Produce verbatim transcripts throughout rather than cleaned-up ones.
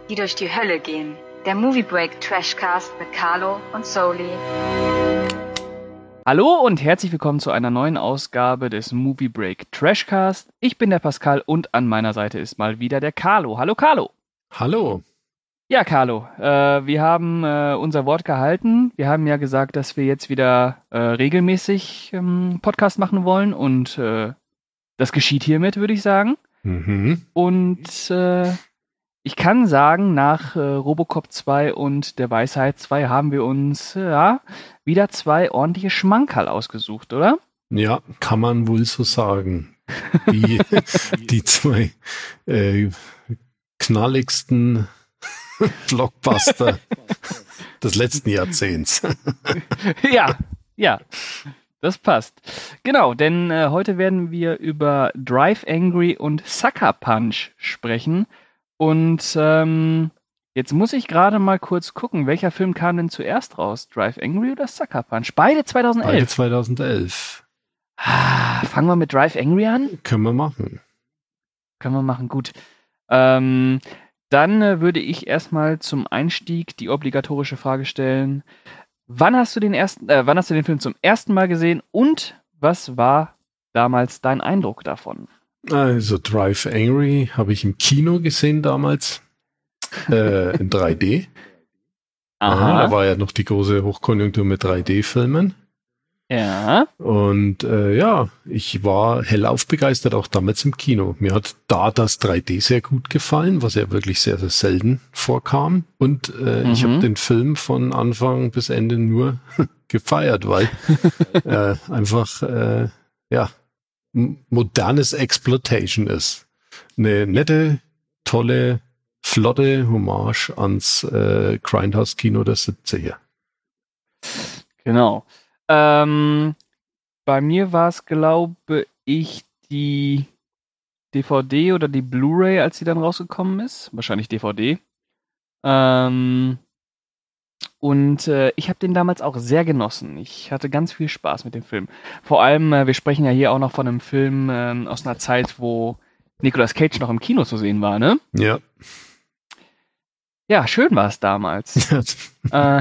die durch die Hölle gehen. Der Movie Break Trashcast mit Carlo und Soli. Hallo und herzlich willkommen zu einer neuen Ausgabe des Movie Break Trashcast. Ich bin der Pascal und an meiner Seite ist mal wieder der Carlo. Hallo Carlo. Hallo. Ja, Carlo, äh, wir haben äh, unser Wort gehalten. Wir haben ja gesagt, dass wir jetzt wieder äh, regelmäßig ähm, Podcast machen wollen und äh, das geschieht hiermit, würde ich sagen. Mhm. Und äh, ich kann sagen, nach äh, Robocop zwei und der Weisheit zwei haben wir uns äh, ja, wieder zwei ordentliche Schmankerl ausgesucht, oder? Ja, kann man wohl so sagen. Die, die zwei äh, knalligsten Blockbuster des letzten Jahrzehnts. Ja, ja, das passt. Genau, denn äh, heute werden wir über Drive Angry und Sucker Punch sprechen. Und ähm, jetzt muss ich gerade mal kurz gucken, welcher Film kam denn zuerst raus? Drive Angry oder Sucker Punch? Beide zweitausendelf. Beide zweitausendelf. Ah, fangen wir mit Drive Angry an? Können wir machen. Können wir machen, gut. Ähm, dann äh, würde ich erstmal zum Einstieg die obligatorische Frage stellen. Wann hast du den ersten, äh, wann hast du den Film zum ersten Mal gesehen und was war damals dein Eindruck davon? Also Drive Angry habe ich im Kino gesehen damals, äh, in drei D. Aha. Da war ja noch die große Hochkonjunktur mit drei D-Filmen. Ja. Und äh, ja, ich war hellauf begeistert, auch damals im Kino. Mir hat da das drei D sehr gut gefallen, was ja wirklich sehr, sehr selten vorkam. Und äh, mhm. ich habe den Film von Anfang bis Ende nur gefeiert, weil äh, einfach, äh, ja, modernes Exploitation ist. Eine nette, tolle, flotte Hommage ans äh, Grindhouse-Kino der siebziger. Genau. Ähm, bei mir war es, glaube ich, die D V D oder die Blu-ray, als sie dann rausgekommen ist. Wahrscheinlich D V D. Ähm, und äh, ich habe den damals auch sehr genossen. Ich hatte ganz viel Spaß mit dem Film. Vor allem, äh, wir sprechen ja hier auch noch von einem Film äh, aus einer Zeit, wo Nicolas Cage noch im Kino zu sehen war, ne? Ja. Ja, schön war es damals. äh,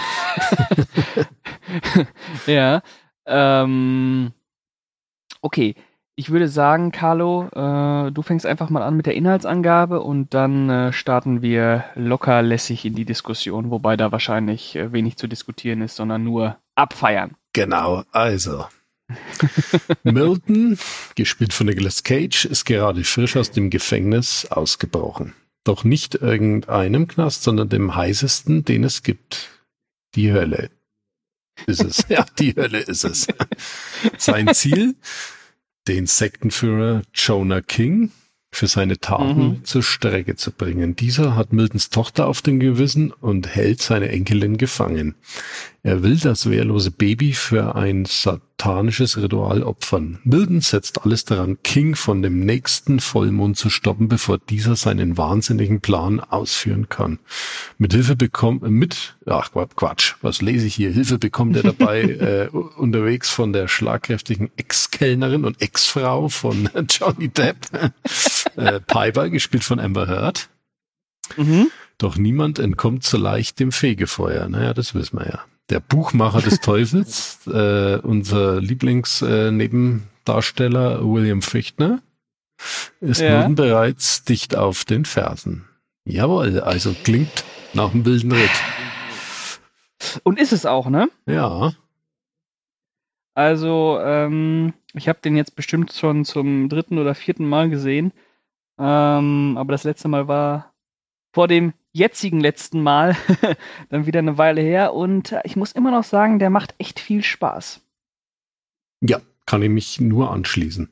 ja. Ähm, okay. Ich würde sagen, Carlo, äh, du fängst einfach mal an mit der Inhaltsangabe und dann äh, starten wir locker lässig in die Diskussion, wobei da wahrscheinlich äh, wenig zu diskutieren ist, sondern nur abfeiern. Genau, also. Milton, gespielt von Nicolas Cage, ist gerade frisch aus dem Gefängnis ausgebrochen. Doch nicht irgendeinem Knast, sondern dem heißesten, den es gibt. Die Hölle ist es. Ja, die Hölle ist es. Sein Ziel? Den Sektenführer Jonah King für seine Taten mhm. zur Strecke zu bringen. Dieser hat Miltons Tochter auf dem Gewissen und hält seine Enkelin gefangen. Er will das wehrlose Baby für ein satanisches Ritual opfern. Milton setzt alles daran, King von dem nächsten Vollmond zu stoppen, bevor dieser seinen wahnsinnigen Plan ausführen kann. Mit Hilfe bekommt, mit, ach Quatsch, was lese ich hier? Hilfe bekommt er dabei äh, unterwegs von der schlagkräftigen Ex-Kellnerin und Ex-Frau von Johnny Depp, äh, Piper, gespielt von Amber Heard. Mhm. Doch niemand entkommt so leicht dem Fegefeuer. Naja, das wissen wir ja. Der Buchmacher des Teufels, äh, unser Lieblings-Nebendarsteller äh, William Fichtner, ist ja. nun bereits dicht auf den Fersen. Jawohl, also klingt nach einem wilden Ritt. Und ist es auch, ne? Ja. Also, ähm, ich habe den jetzt bestimmt schon zum dritten oder vierten Mal gesehen. Ähm, aber das letzte Mal war vor dem jetzigen letzten Mal dann wieder eine Weile her und ich muss immer noch sagen, der macht echt viel Spaß. Ja, kann ich mich nur anschließen.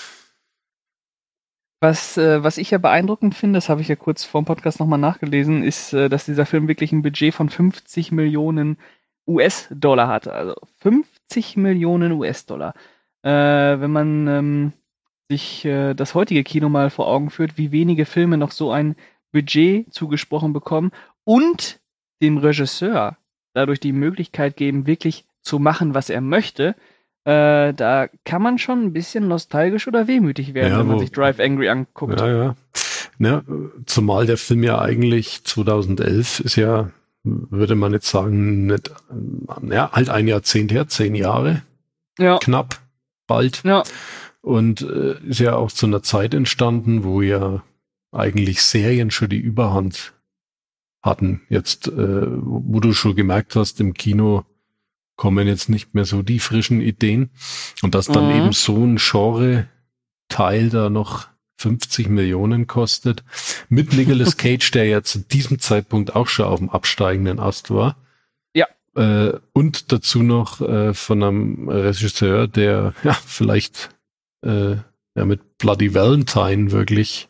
Was, äh, was ich ja beeindruckend finde, das habe ich ja kurz vor dem Podcast nochmal nachgelesen, ist, äh, dass dieser Film wirklich ein Budget von fünfzig Millionen U S-Dollar hatte. Also fünfzig Millionen U S-Dollar. Äh, wenn man ähm, sich äh, das heutige Kino mal vor Augen führt, wie wenige Filme noch so ein Budget zugesprochen bekommen und dem Regisseur dadurch die Möglichkeit geben, wirklich zu machen, was er möchte, äh, da kann man schon ein bisschen nostalgisch oder wehmütig werden, Ja, wenn man wo, sich Drive Angry anguckt. Ja, ja. Ne, zumal der Film ja eigentlich zweitausendelf ist ja, würde man jetzt sagen, nicht, ja, halt ein Jahrzehnt her, zehn Jahre, Ja. knapp, bald. Ja. Und äh, ist ja auch zu einer Zeit entstanden, wo ja eigentlich Serien schon die Überhand hatten. Jetzt, äh, wo du schon gemerkt hast, im Kino kommen jetzt nicht mehr so die frischen Ideen. Und dass dann Mhm. eben so ein Genre-Teil da noch fünfzig Millionen kostet. Mit Nicolas Cage, der ja zu diesem Zeitpunkt auch schon auf dem absteigenden Ast war. Ja. Äh, und dazu noch äh, von einem Regisseur, der ja vielleicht äh, ja, mit Bloody Valentine wirklich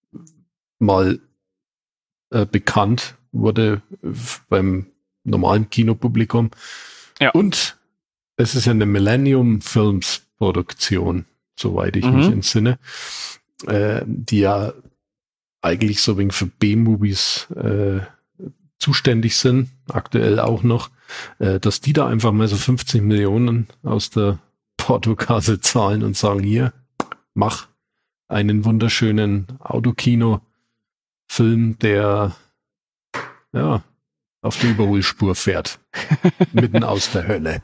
mal äh, bekannt wurde f- beim normalen Kinopublikum. Ja. Und es ist ja eine Millennium Films Produktion, soweit ich Mhm. mich entsinne, äh, die ja eigentlich so wegen für B-Movies äh, zuständig sind, aktuell auch noch, äh, dass die da einfach mal so fünfzig Millionen aus der Portokasse zahlen und sagen, hier, mach einen wunderschönen Autokino-Film, der ja auf die Überholspur fährt. Mitten aus der Hölle.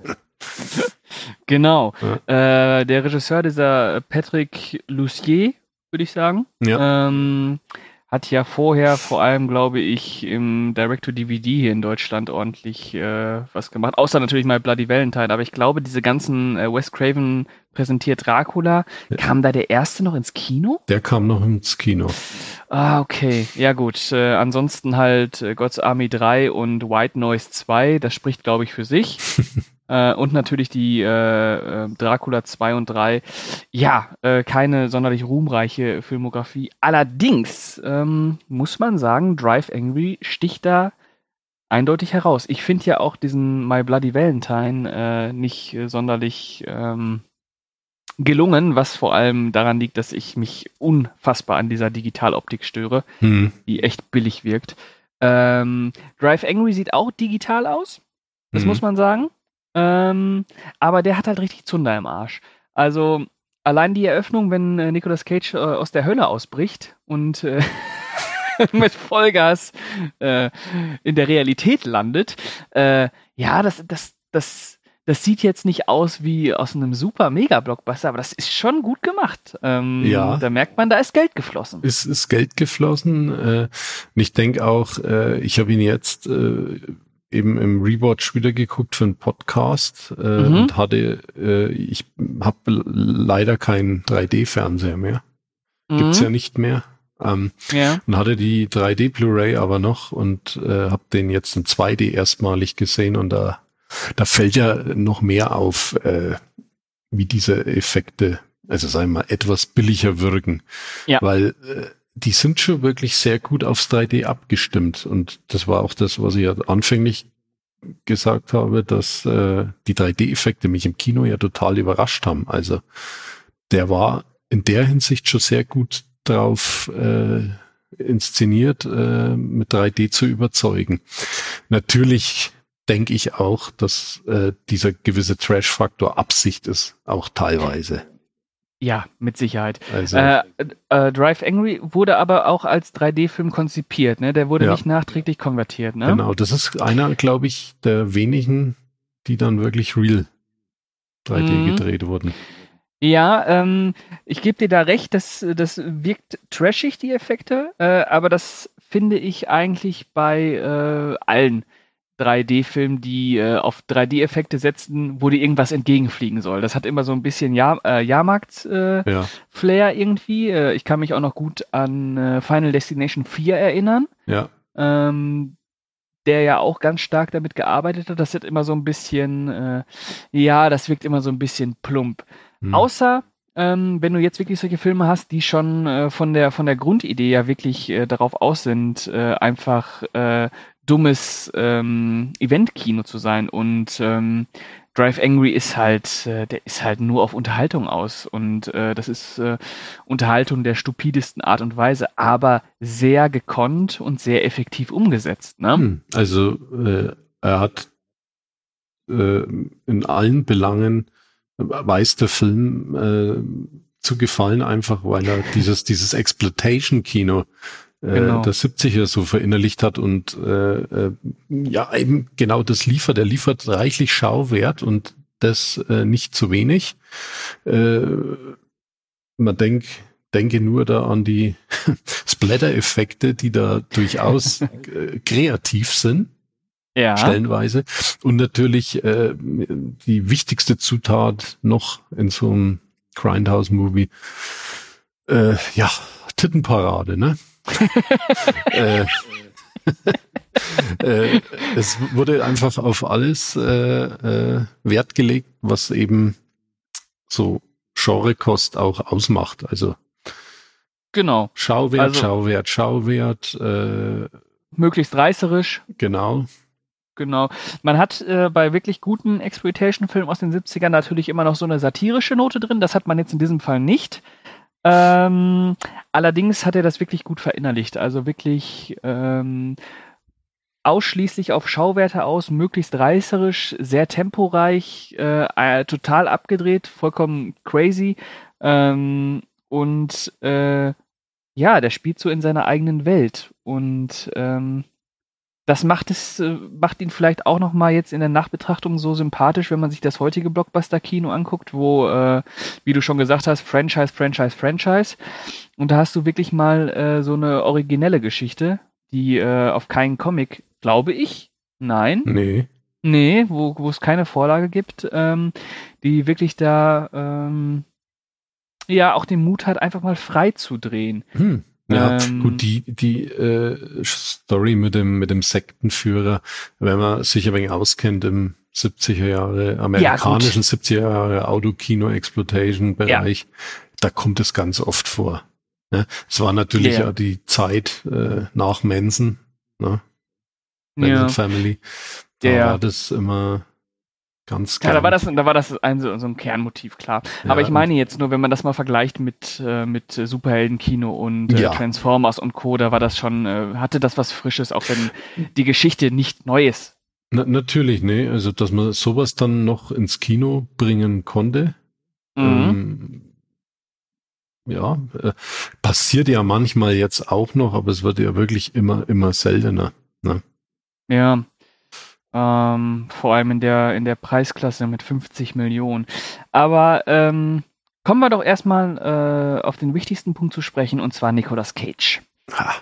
Genau. Ja. Äh, der Regisseur, dieser Patrick Lussier, würde ich sagen, Ja. ähm, hat ja vorher vor allem, glaube ich, im Direct-to-D V D hier in Deutschland ordentlich äh, was gemacht. Außer natürlich mal Bloody Valentine. Aber ich glaube, diese ganzen äh, Wes Craven präsentiert Dracula, Ja. kam da der erste noch ins Kino? Der kam noch ins Kino. Ah, okay. Ja gut. Äh, ansonsten halt äh, God's Army drei und White Noise zwei. Das spricht, glaube ich, für sich. Äh, und natürlich die äh, äh, Dracula zwei und drei. Ja, äh, keine sonderlich ruhmreiche Filmografie. Allerdings ähm, muss man sagen, Drive Angry sticht da eindeutig heraus. Ich finde ja auch diesen My Bloody Valentine äh, nicht äh, sonderlich ähm, gelungen, was vor allem daran liegt, dass ich mich unfassbar an dieser Digitaloptik störe, Hm. die echt billig wirkt. Ähm, Drive Angry sieht auch digital aus, das Hm. muss man sagen. Ähm, aber der hat halt richtig Zunder im Arsch. Also allein die Eröffnung, wenn äh, Nicolas Cage äh, aus der Hölle ausbricht und äh, mit Vollgas äh, in der Realität landet, äh, ja, das, das, das, das sieht jetzt nicht aus wie aus einem super Mega-Blockbuster, aber das ist schon gut gemacht. Ähm, Ja. Da merkt man, da ist Geld geflossen. Es ist Geld geflossen. Äh, und ich denke auch, äh, ich habe ihn jetzt äh, eben im Rewatch wieder geguckt für einen Podcast äh, Mhm. und hatte, äh, ich habe leider keinen drei D-Fernseher mehr. Gibt's Mhm. ja nicht mehr. Ähm, Ja. und hatte die drei D Blu-ray aber noch und äh, habe den jetzt in zwei D erstmalig gesehen und da, da fällt ja noch mehr auf, äh, wie diese Effekte, also sagen wir mal, etwas billiger wirken. Ja. Weil äh, die sind schon wirklich sehr gut aufs drei D abgestimmt und das war auch das, was ich ja anfänglich gesagt habe, dass äh, die drei D-Effekte mich im Kino ja total überrascht haben. Also der war in der Hinsicht schon sehr gut drauf äh, inszeniert, äh, mit drei D zu überzeugen. Natürlich denke ich auch, dass äh, dieser gewisse Trash-Faktor Absicht ist, auch teilweise. Ja, mit Sicherheit. Also Äh, äh, Drive Angry wurde aber auch als drei D-Film konzipiert, ne? Der wurde Ja. nicht nachträglich konvertiert, ne? genau, das ist einer, glaube ich, der wenigen, die dann wirklich real drei D Mhm. gedreht wurden. Ja, ähm, ich gebe dir da recht, das, das wirkt trashig, die Effekte, äh, aber das finde ich eigentlich bei äh, allen drei D-Filmen, die äh, auf drei D-Effekte setzen, wo dir irgendwas entgegenfliegen soll. Das hat immer so ein bisschen Jahr, äh, Jahrmarkt-Flair Ja, irgendwie. Äh, ich kann mich auch noch gut an äh, Final Destination vier erinnern, ja, ähm, der ja auch ganz stark damit gearbeitet hat. Das wird immer so ein bisschen, äh, ja, das wirkt immer so ein bisschen plump. hm. Außer, ähm, wenn du jetzt wirklich solche Filme hast, die schon äh, von der von der Grundidee ja wirklich äh, darauf aus sind, äh, einfach äh, dummes ähm, Event-Kino zu sein. Und ähm, Drive Angry ist halt, äh, der ist halt nur auf Unterhaltung aus. Und äh, das ist äh, Unterhaltung der stupidesten Art und Weise, aber sehr gekonnt und sehr effektiv umgesetzt. Ne? Hm. Also äh, er hat äh, in allen Belangen, äh, weiß der Film äh, zu gefallen, einfach weil er dieses, dieses Exploitation-Kino äh, Genau. der siebziger so verinnerlicht hat und äh, äh, ja, eben genau das liefert. Er liefert reichlich Schauwert und das äh, nicht zu wenig. Äh, man denk, denke nur da an die Splatter-Effekte, die da durchaus äh, kreativ sind. Ja. Stellenweise. Und natürlich äh, die wichtigste Zutat noch in so einem Grindhouse-Movie, äh, ja, Tittenparade, ne? äh, äh, es wurde einfach auf alles äh, äh, Wert gelegt, was eben so Genrekost auch ausmacht. Also Genau. Schauwert, Also- Schauwert, Schauwert, äh, Möglichst reißerisch. genau. Genau. Man hat äh, bei wirklich guten Exploitation-Filmen aus den siebzigern natürlich immer noch so eine satirische Note drin. Das hat man jetzt in diesem Fall nicht. Ähm, allerdings hat er das wirklich gut verinnerlicht. Also wirklich ähm, ausschließlich auf Schauwerte aus, möglichst reißerisch, sehr temporeich, äh, äh, total abgedreht, vollkommen crazy. Ähm, und äh, ja, der spielt so in seiner eigenen Welt. Und ähm, das macht es, äh, macht ihn vielleicht auch noch mal jetzt in der Nachbetrachtung so sympathisch, wenn man sich das heutige Blockbuster-Kino anguckt, wo, äh, wie du schon gesagt hast, Franchise, Franchise, Franchise. Und da hast du wirklich mal äh, so eine originelle Geschichte, die äh, auf keinen Comic, glaube ich, nein, Nee. nee, wo wo es keine Vorlage gibt, ähm, die wirklich da ähm, ja auch den Mut hat, einfach mal frei zu drehen. Hm. Ja, Ähm, gut, die, die äh, Story mit dem, mit dem Sektenführer, wenn man sich ein wenig auskennt im siebziger Jahre, amerikanischen siebziger Jahre Autokino-Exploitation-Bereich, da kommt es ganz oft vor. Ne? Es war natürlich Ja. ja die Zeit äh, nach Manson, ne? Manson ja. Family. Da Ja, ja. war das immer ganz Ja, da war das, gern. da war das ein, so, so ein Kernmotiv, klar. Ja, Aber ich meine jetzt nur, wenn man das mal vergleicht mit, äh, mit äh, Superheldenkino und äh, Ja. Transformers und Co., da war das schon, äh, hatte das was Frisches, auch wenn die Geschichte nicht neu ist. Na, natürlich, ne, also dass man sowas dann noch ins Kino bringen konnte. Mhm. Ähm, ja, äh, passiert ja manchmal jetzt auch noch, aber es wird ja wirklich immer, immer seltener. Ne? Ja. Ähm, vor allem in der, in der Preisklasse mit fünfzig Millionen. Aber ähm, kommen wir doch erstmal äh, auf den wichtigsten Punkt zu sprechen, und zwar Nicolas Cage. Ha,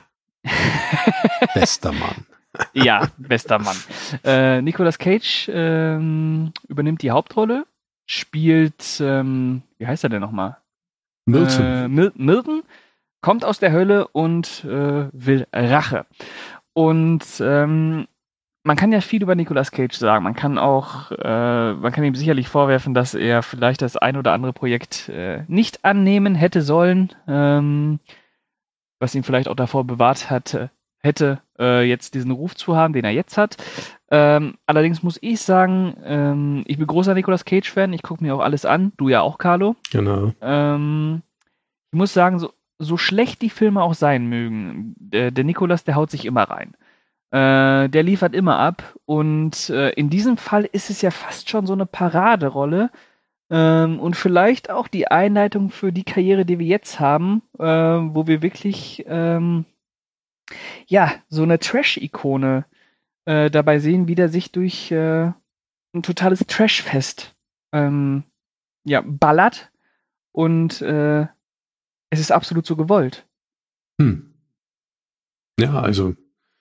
bester Mann. Ja, bester Mann. Äh, Nicolas Cage ähm, übernimmt die Hauptrolle, spielt, ähm, wie heißt er denn nochmal? Milton. Äh, Mil Milton, kommt aus der Hölle und äh, will Rache. Und ähm, man kann ja viel über Nicolas Cage sagen. Man kann auch, äh, man kann ihm sicherlich vorwerfen, dass er vielleicht das ein oder andere Projekt äh, nicht annehmen hätte sollen, ähm, was ihn vielleicht auch davor bewahrt hatte, hätte, äh, jetzt diesen Ruf zu haben, den er jetzt hat. Ähm, allerdings muss ich sagen, ähm, ich bin großer Nicolas Cage-Fan. Ich gucke mir auch alles an. Du ja auch, Carlo. Genau. Ähm, ich muss sagen, so, so schlecht die Filme auch sein mögen, der, der Nicolas, der haut sich immer rein. Äh, der liefert immer ab. Und äh, in diesem Fall ist es ja fast schon so eine Paraderolle. Ähm, und vielleicht auch die Einleitung für die Karriere, die wir jetzt haben, äh, wo wir wirklich ähm, ja, so eine Trash-Ikone äh, dabei sehen, wie der sich durch äh, ein totales Trash-Fest ähm, ja, ballert. Und äh, es ist absolut so gewollt. Hm. Ja, also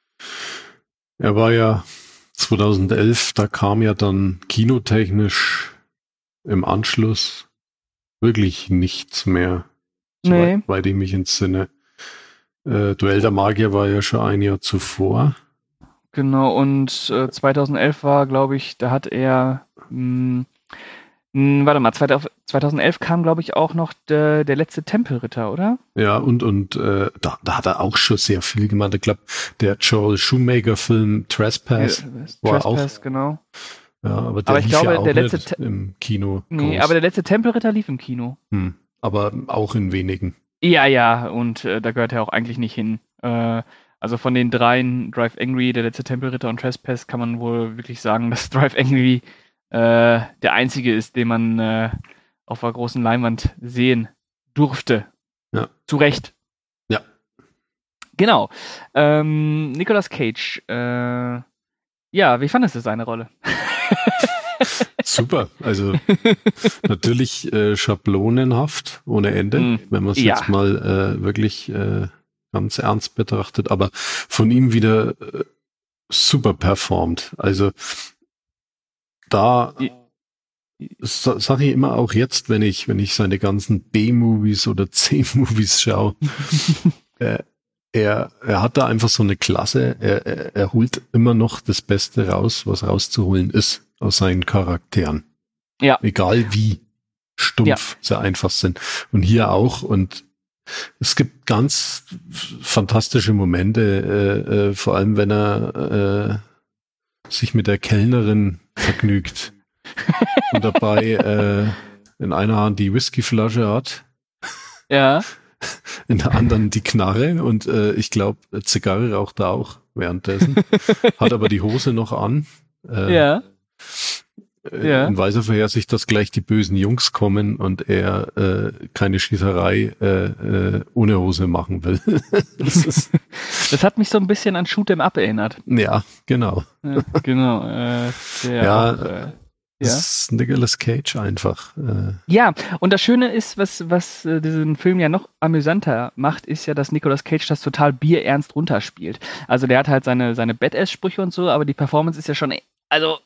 er war ja zweitausendelf, da kam ja dann kinotechnisch im Anschluss wirklich nichts mehr, Nee. soweit weit ich mich entsinne. Äh, Duell der Magier war ja schon ein Jahr zuvor. Genau, und äh, zweitausendelf war, glaube ich, da hat er, mh, mh, warte mal, zweitausendelf kam, glaube ich, auch noch der, der letzte Tempelritter, oder? Ja, und, und äh, da, da hat er auch schon sehr viel gemacht. Ich glaube, der Joel Schumacher-Film Trespass Ja, war Trespass, genau. Ja, aber der Aber ich lief glaube, ja auch der letzte nicht Te- im Kino. Nee, groß. aber der letzte Tempelritter lief im Kino. hm. Aber auch in wenigen. Ja, ja, und äh, da gehört er auch eigentlich nicht hin. Äh, also von den dreien, Drive Angry, der letzte Tempelritter und Trespass, kann man wohl wirklich sagen, dass Drive Angry äh, der einzige ist, den man äh, auf der großen Leinwand sehen durfte. Ja. Zu Recht. Ja. Genau. Ähm, Nicolas Cage. Äh, ja, wie fandest du seine Rolle? Super. Also natürlich äh, schablonenhaft ohne Ende, Mm, wenn man es ja. jetzt mal äh, wirklich äh, ganz ernst betrachtet. Aber von ihm wieder äh, super performt. Also da sage ich immer auch jetzt, wenn ich, wenn ich seine ganzen B-Movies oder C-Movies schaue, äh, er, er hat da einfach so eine Klasse, er, er, er holt immer noch das Beste raus, was rauszuholen ist aus seinen Charakteren. Ja. Egal wie stumpf Ja. sie einfach sind. Und hier auch. Und es gibt ganz fantastische Momente, äh, äh, vor allem wenn er äh, sich mit der Kellnerin vergnügt und dabei äh, in einer Hand die Whiskyflasche hat, Ja. in der anderen die Knarre und äh, ich glaube, Zigarre raucht er auch währenddessen, hat aber die Hose noch an. Äh, Ja. äh, Ja. In weiser Vorhersicht, dass gleich die bösen Jungs kommen und er äh, keine Schießerei äh, äh, ohne Hose machen will. Das ist, Das hat mich so ein bisschen an Shoot 'em Up erinnert. ja, genau. Ja, genau. Äh, der Ja, auch, äh, Das ja. ist Nicolas Cage einfach. Äh, Ja, und das Schöne ist, was, was äh, diesen Film ja noch amüsanter macht, ist ja, dass Nicolas Cage das total bierernst runterspielt. Also der hat halt seine, seine Badass-Sprüche und so, aber die Performance ist ja schon, also,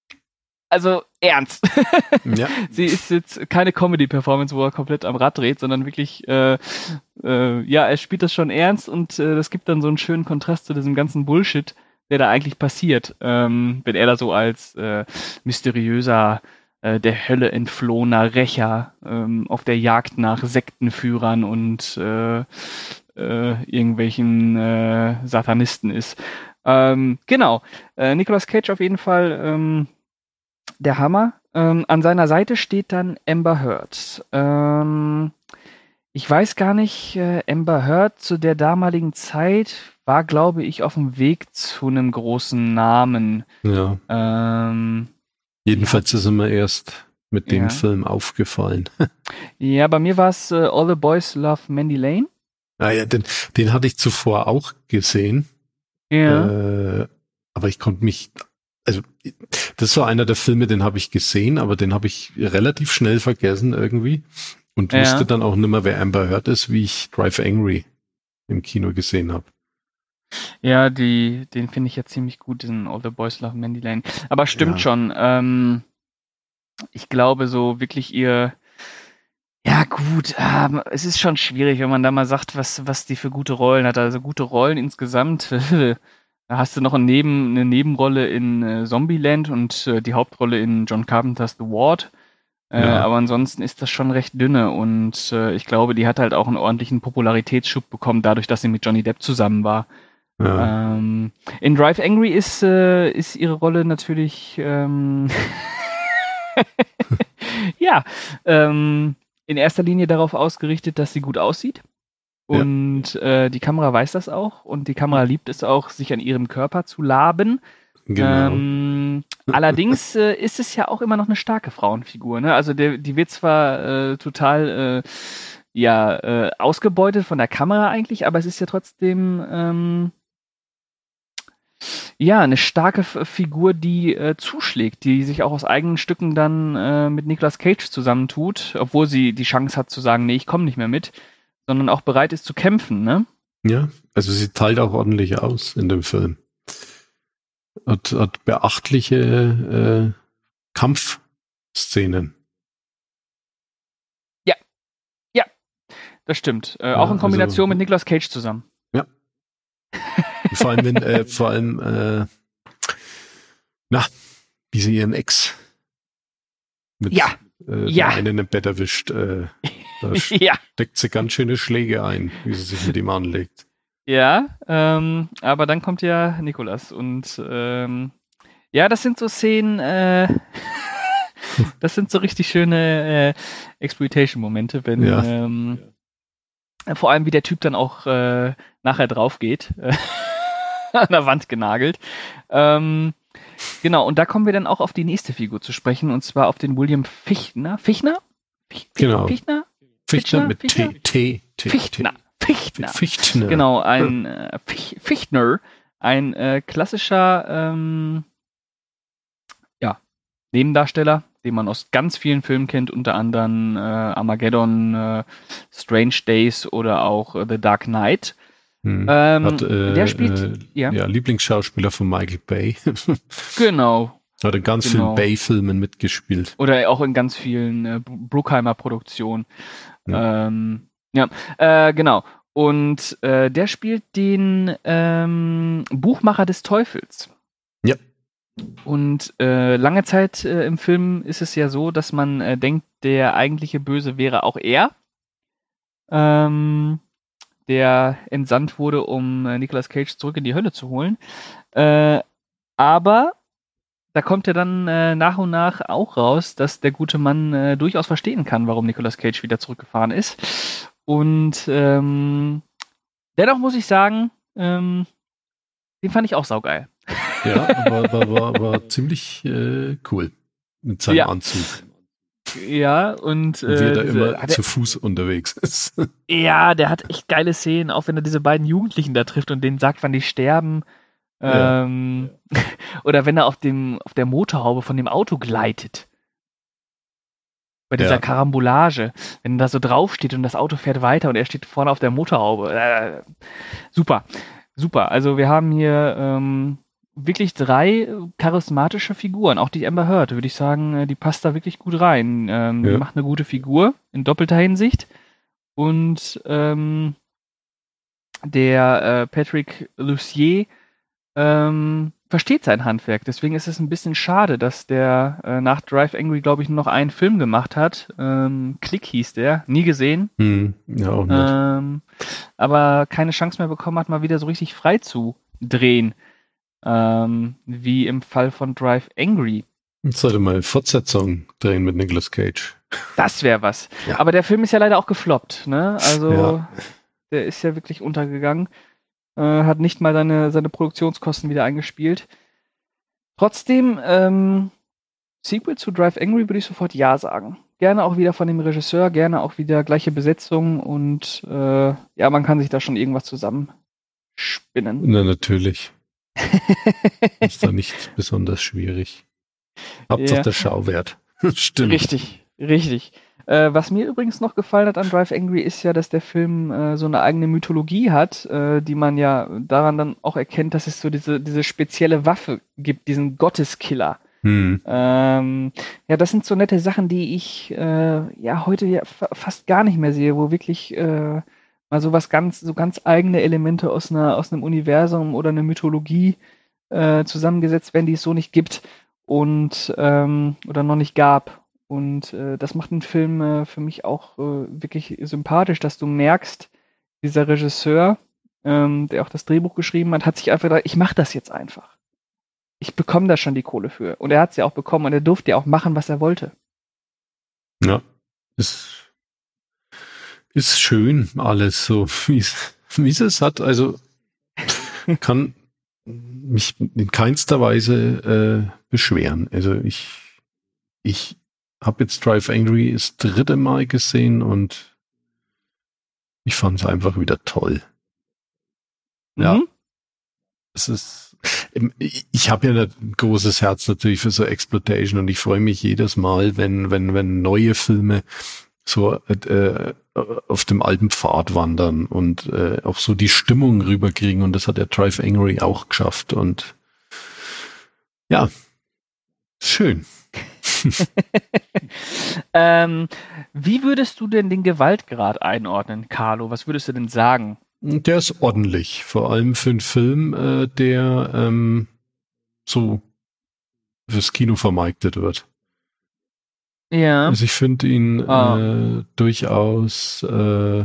also ernst. ja, Sie ist jetzt keine Comedy-Performance, wo er komplett am Rad dreht, sondern wirklich, äh, äh, ja, er spielt das schon ernst und äh, das gibt dann so einen schönen Kontrast zu diesem ganzen Bullshit, der da eigentlich passiert, ähm, wenn er da so als äh, mysteriöser, äh, der Hölle entflohener Rächer ähm, auf der Jagd nach Sektenführern und äh, äh, irgendwelchen äh, Satanisten ist. Ähm, genau, äh, Nicolas Cage auf jeden Fall ähm, der Hammer. Ähm, an seiner Seite steht dann Amber Heard. Ähm, ich weiß gar nicht, äh, Amber Heard zu der damaligen Zeit war, glaube ich, auf dem Weg zu einem großen Namen. ja. Ähm, Jedenfalls ist er mir erst mit dem Ja. Film aufgefallen. ja, bei mir war es äh, All the Boys Love Mandy Lane. Naja, den, den hatte ich zuvor auch gesehen. Ja. Äh, aber ich konnte mich, also das war einer der Filme, den habe ich gesehen, aber den habe ich relativ schnell vergessen irgendwie und Ja. wusste dann auch nicht mehr, wer Amber Heard ist, wie ich Drive Angry im Kino gesehen habe. Ja, die, den finde ich ja ziemlich gut, diesen All the Boys Love Mandy Lane. Aber stimmt Ja. schon. Ähm, ich glaube, so wirklich ihr. Ja, gut, ähm, es ist schon schwierig, wenn man da mal sagt, was, was die für gute Rollen hat. Also gute Rollen insgesamt. Da hast du noch ein Neben, eine Nebenrolle in äh, Zombieland und äh, die Hauptrolle in John Carpenters The Ward. Äh, Ja. Aber ansonsten ist das schon recht dünne und äh, ich glaube, die hat halt auch einen ordentlichen Popularitätsschub bekommen, dadurch, dass sie mit Johnny Depp zusammen war. Ja. Ähm, in Drive Angry ist, äh, ist ihre Rolle natürlich ähm, ja, ähm, in erster Linie darauf ausgerichtet, dass sie gut aussieht. Ja. Und äh, die Kamera weiß das auch und die Kamera liebt es auch, sich an ihrem Körper zu laben. Genau. Ähm, allerdings äh, ist es ja auch immer noch eine starke Frauenfigur. Ne? Also der, die wird zwar äh, total äh, ja, äh, ausgebeutet von der Kamera eigentlich, aber es ist ja trotzdem ähm, ja eine starke F- Figur, die äh, zuschlägt, die sich auch aus eigenen Stücken dann äh, mit Nicolas Cage zusammentut, obwohl sie die Chance hat zu sagen, nee, ich komme nicht mehr mit, sondern auch bereit ist zu kämpfen, ne? Ja, also sie teilt auch ordentlich aus in dem Film. Hat, hat beachtliche äh, Kampfszenen. Das stimmt. Äh, Ja, auch in Kombination also- mit Nicolas Cage zusammen. Und vor allem, wenn, äh, vor allem, äh, na, wie sie ihren Ex mit Ja. äh, Ja. der einen im Bett erwischt. Äh, da ja. steckt sie ganz schöne Schläge ein, wie sie sich mit ihm anlegt. Ja, ähm, aber dann kommt ja Nicolas und ähm, ja, das sind so Szenen, äh, das sind so richtig schöne äh, Exploitation-Momente, wenn Ja. ähm, vor allem wie der Typ dann auch äh, nachher drauf geht, äh, an der Wand genagelt. Ähm, genau, und da kommen wir dann auch auf die nächste Figur zu sprechen, und zwar auf den William Fichtner. Fichtner? Fich- Genau. Fichtner? Fichtner mit Fichtner? T. T. Fichtner. Fichtner. Fichtner. Genau, ein äh, Fichtner, ein äh, klassischer ähm, ja, Nebendarsteller, den man aus ganz vielen Filmen kennt, unter anderem äh, Armageddon, äh, Strange Days oder auch äh, The Dark Knight. Hm. Ähm, Hat, äh, der spielt, äh, ja. ja, Lieblingsschauspieler von Michael Bay. Genau. Hat in ganz Genau. vielen Bay-Filmen mitgespielt. Oder auch in ganz vielen äh, Bruckheimer-Produktionen. Ja. Ähm, ja, äh, genau. Und äh, der spielt den ähm, Buchmacher des Teufels. Ja. Und äh, lange Zeit äh, im Film ist es ja so, dass man äh, denkt, der eigentliche Böse wäre auch er, ähm, der entsandt wurde, um äh, Nicolas Cage zurück in die Hölle zu holen. Äh, aber da kommt ja dann äh, nach und nach auch raus, dass der gute Mann äh, durchaus verstehen kann, warum Nicolas Cage wieder zurückgefahren ist. Und ähm, dennoch muss ich sagen, ähm, den fand ich auch saugeil. Ja, aber war, war, war ziemlich äh, cool mit seinem Ja. Anzug. Ja, und Und wie er da äh, immer diese, zu Fuß unterwegs ist. ja, der hat echt geile Szenen, auch wenn er diese beiden Jugendlichen da trifft und denen sagt, wann die sterben. Ja. Ähm, oder wenn er auf dem auf der Motorhaube von dem Auto gleitet. Bei dieser Ja. Karambolage, wenn da so draufsteht und das Auto fährt weiter und er steht vorne auf der Motorhaube. Äh, super, super. Also wir haben hier ähm, wirklich drei charismatische Figuren. Auch die Amber Heard, würde ich sagen, äh, die passt da wirklich gut rein. Ähm, Ja. Die macht eine gute Figur in doppelter Hinsicht. Und ähm, der äh, Patrick Lussier ähm, versteht sein Handwerk. Deswegen ist es ein bisschen schade, dass der äh, nach Drive Angry, glaube ich, nur noch einen Film gemacht hat. Ähm, Click hieß der. Nie gesehen. Hm, ja, auch nicht. Ähm, aber keine Chance mehr bekommen hat, mal wieder so richtig frei zu drehen. Ähm, wie im Fall von Drive Angry. Jetzt sollte mal eine Fortsetzung drehen mit Nicolas Cage. Das wäre was. Ja. Aber der Film ist ja leider auch gefloppt. Ne? Also Ja. der ist ja wirklich untergegangen. Äh, hat nicht mal seine, seine Produktionskosten wieder eingespielt. Trotzdem, ähm, Sequel zu Drive Angry würde ich sofort ja sagen. Gerne auch wieder von dem Regisseur, gerne auch wieder gleiche Besetzung und äh, ja, man kann sich da schon irgendwas zusammenspinnen. Na, natürlich. Ist da nicht besonders schwierig. Hauptsache Ja. der Schauwert. Stimmt. Richtig, richtig. Äh, was mir übrigens noch gefallen hat an Drive Angry ist ja, dass der Film äh, so eine eigene Mythologie hat, äh, die man ja daran dann auch erkennt, dass es so diese, diese spezielle Waffe gibt, diesen Gotteskiller. Hm. Ähm, ja, das sind so nette Sachen, die ich äh, ja heute ja fa- fast gar nicht mehr sehe, wo wirklich äh, mal so was ganz, so ganz eigene Elemente aus einer, aus einem Universum oder einer Mythologie äh, zusammengesetzt werden, die es so nicht gibt und ähm, oder noch nicht gab. Und äh, das macht den Film äh, für mich auch äh, wirklich sympathisch, dass du merkst, dieser Regisseur, ähm, der auch das Drehbuch geschrieben hat, hat sich einfach gedacht, ich mache das jetzt einfach. Ich bekomme da schon die Kohle für. Und er hat sie auch bekommen und er durfte ja auch machen, was er wollte. Ja. Ist, ist schön alles so, wie es wie es es hat. Also kann mich in keinster Weise äh, beschweren. Also ich, ich habe jetzt Drive Angry das dritte Mal gesehen und ich fand es einfach wieder toll. Ja. Mhm. Es ist, ich habe ja ein großes Herz natürlich für so Exploitation und ich freue mich jedes Mal, wenn, wenn, wenn neue Filme so äh, auf dem alten Pfad wandern und äh, auch so die Stimmung rüberkriegen und das hat der Drive Angry auch geschafft und ja, schön. ähm, wie würdest du denn den Gewaltgrad einordnen, Carlo? Was würdest du denn sagen? Der ist ordentlich, vor allem für einen Film, äh, der ähm, so fürs Kino vermarktet wird. Ja. Also ich finde ihn Ah. äh, durchaus äh,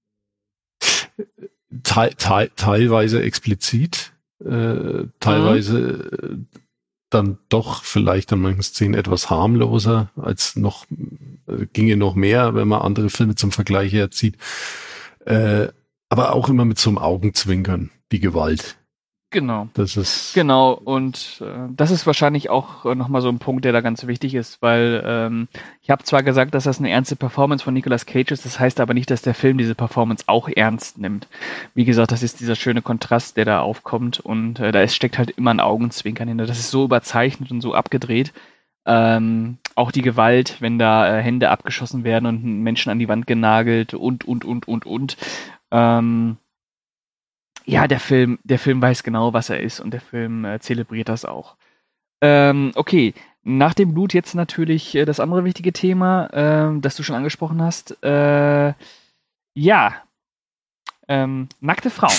te te teilweise explizit, äh, teilweise äh, dann doch vielleicht an manchen Szenen etwas harmloser, als noch äh, ginge noch mehr, wenn man andere Filme zum Vergleich herzieht. Äh, aber auch immer mit so einem Augenzwinkern, die Gewalt. Genau. Das ist Genau, und äh, das ist wahrscheinlich auch äh, nochmal so ein Punkt, der da ganz wichtig ist, weil ähm, ich habe zwar gesagt, dass das eine ernste Performance von Nicolas Cage ist, das heißt aber nicht, dass der Film diese Performance auch ernst nimmt. Wie gesagt, das ist dieser schöne Kontrast, der da aufkommt und äh, da ist, steckt halt immer ein Augenzwinkern hinter. Das ist so überzeichnet und so abgedreht. Ähm, auch die Gewalt, wenn da äh, Hände abgeschossen werden und Menschen an die Wand genagelt und, und, und, und, und. Ähm, Ja, der Film, der Film weiß genau, was er ist und der Film äh, zelebriert das auch. Ähm, okay, nach dem Blut jetzt natürlich äh, das andere wichtige Thema, ähm, das du schon angesprochen hast. Äh, ja, ähm, nackte Frauen.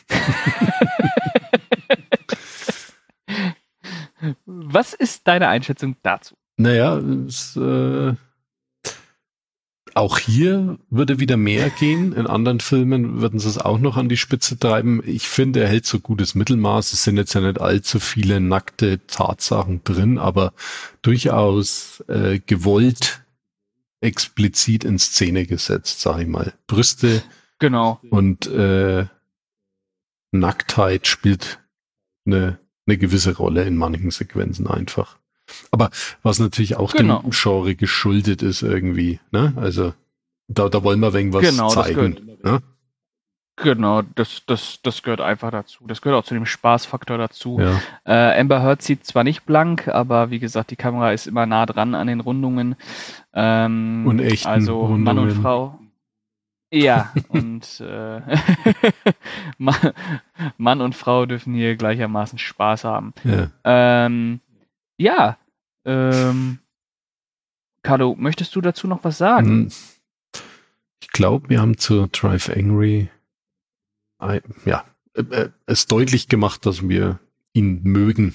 Was ist deine Einschätzung dazu? Naja, es, äh, auch hier würde wieder mehr gehen. In anderen Filmen würden sie es auch noch an die Spitze treiben. Ich finde, er hält so gutes Mittelmaß. Es sind jetzt ja nicht allzu viele nackte Tatsachen drin, aber durchaus äh, gewollt explizit in Szene gesetzt, sag ich mal. Brüste Genau. und äh, Nacktheit spielt eine, eine gewisse Rolle in manchen Sequenzen einfach. Aber was natürlich auch Genau. dem Genre geschuldet ist irgendwie, ne? Also da, da wollen wir irgendwas Genau, das zeigen. Ne? Genau, das, das, das gehört einfach dazu. Das gehört auch zu dem Spaßfaktor dazu. Ja. Äh, Amber Heard sieht zwar nicht blank, aber wie gesagt, die Kamera ist immer nah dran an den Rundungen. Ähm, Unechten also Rundungen. Mann und Frau. Ja, und äh, Ma- Mann und Frau dürfen hier gleichermaßen Spaß haben. Ja. Ähm, ja, ähm, Carlo, möchtest du dazu noch was sagen? Hm. Ich glaube, wir haben zu Drive Angry ein, ja, äh, es deutlich gemacht, dass wir ihn mögen.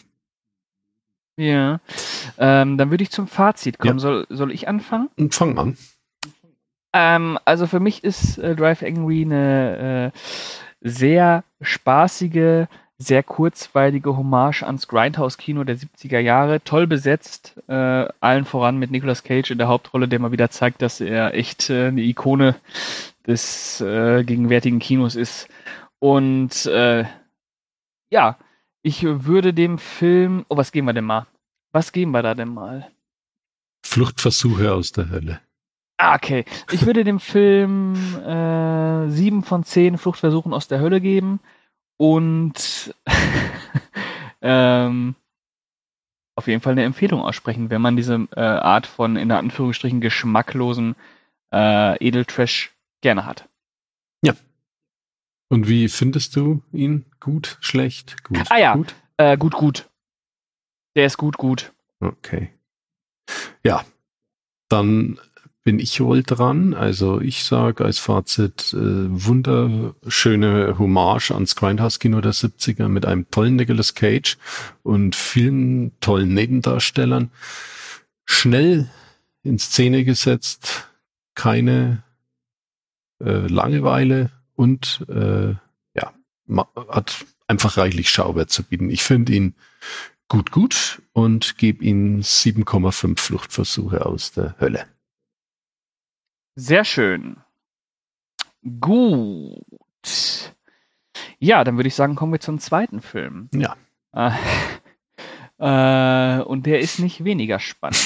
Ja, ähm, dann würde ich zum Fazit kommen. Ja. Soll, soll ich anfangen? Und fang an. Ähm, also für mich ist äh, Drive Angry eine äh, sehr spaßige, sehr kurzweilige Hommage ans Grindhouse-Kino der siebziger Jahre. Toll besetzt, äh, allen voran mit Nicolas Cage in der Hauptrolle, der mal wieder zeigt, dass er echt äh, eine Ikone des äh, gegenwärtigen Kinos ist. Und äh, ja, ich würde dem Film... Oh, was geben wir denn mal? Was geben wir da denn mal? Fluchtversuche aus der Hölle. Ah, okay. Ich würde dem Film äh, sieben von zehn Fluchtversuchen aus der Hölle geben und ähm, auf jeden Fall eine Empfehlung aussprechen, wenn man diese äh, Art von, in Anführungsstrichen, geschmacklosen äh, Edeltrash gerne hat. Ja. Und wie findest du ihn? Gut, schlecht, gut, Ah ja, gut? Äh, gut, gut. Der ist gut, gut. Okay. Ja, dann bin ich wohl dran. Also ich sage als Fazit, äh, wunderschöne Hommage ans Grindhouse-Kino der siebziger mit einem tollen Nicolas Cage und vielen tollen Nebendarstellern. Schnell in Szene gesetzt, keine äh, Langeweile und äh, ja, ma- hat einfach reichlich Schauwert zu bieten. Ich finde ihn gut, gut und gebe ihm sieben Komma fünf Fluchtversuche aus der Hölle. Sehr schön. Gut. Ja, dann würde ich sagen, kommen wir zum zweiten Film. Ja. Äh, äh, und der ist nicht weniger spannend.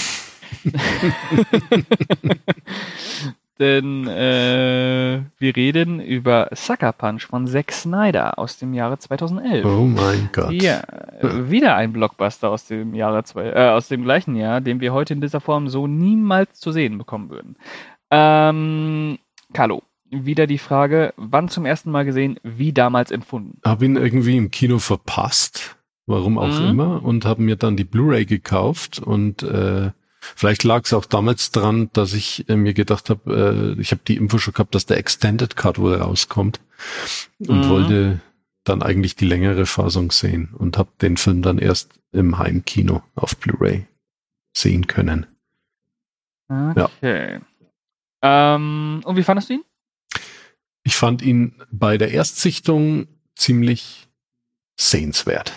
Denn äh, wir reden über Sucker Punch von Zack Snyder aus dem Jahre zweitausendelf. Oh mein Gott. Ja, äh, wieder ein Blockbuster aus dem Jahre zwei, äh, aus dem gleichen Jahr, den wir heute in dieser Form so niemals zu sehen bekommen würden. Ähm, Carlo, wieder die Frage, wann zum ersten Mal gesehen, wie damals empfunden? Habe ihn irgendwie im Kino verpasst, warum auch Mhm. immer, und habe mir dann die Blu-ray gekauft und äh, vielleicht lag es auch damals dran, dass ich äh, mir gedacht habe, äh, ich habe die Info schon gehabt, dass der Extended Cut wohl rauskommt und Mhm. wollte dann eigentlich die längere Fassung sehen und habe den Film dann erst im Heimkino auf Blu-ray sehen können. Okay. Ähm, und wie fandest du ihn? Ich fand ihn bei der Erstsichtung ziemlich sehenswert.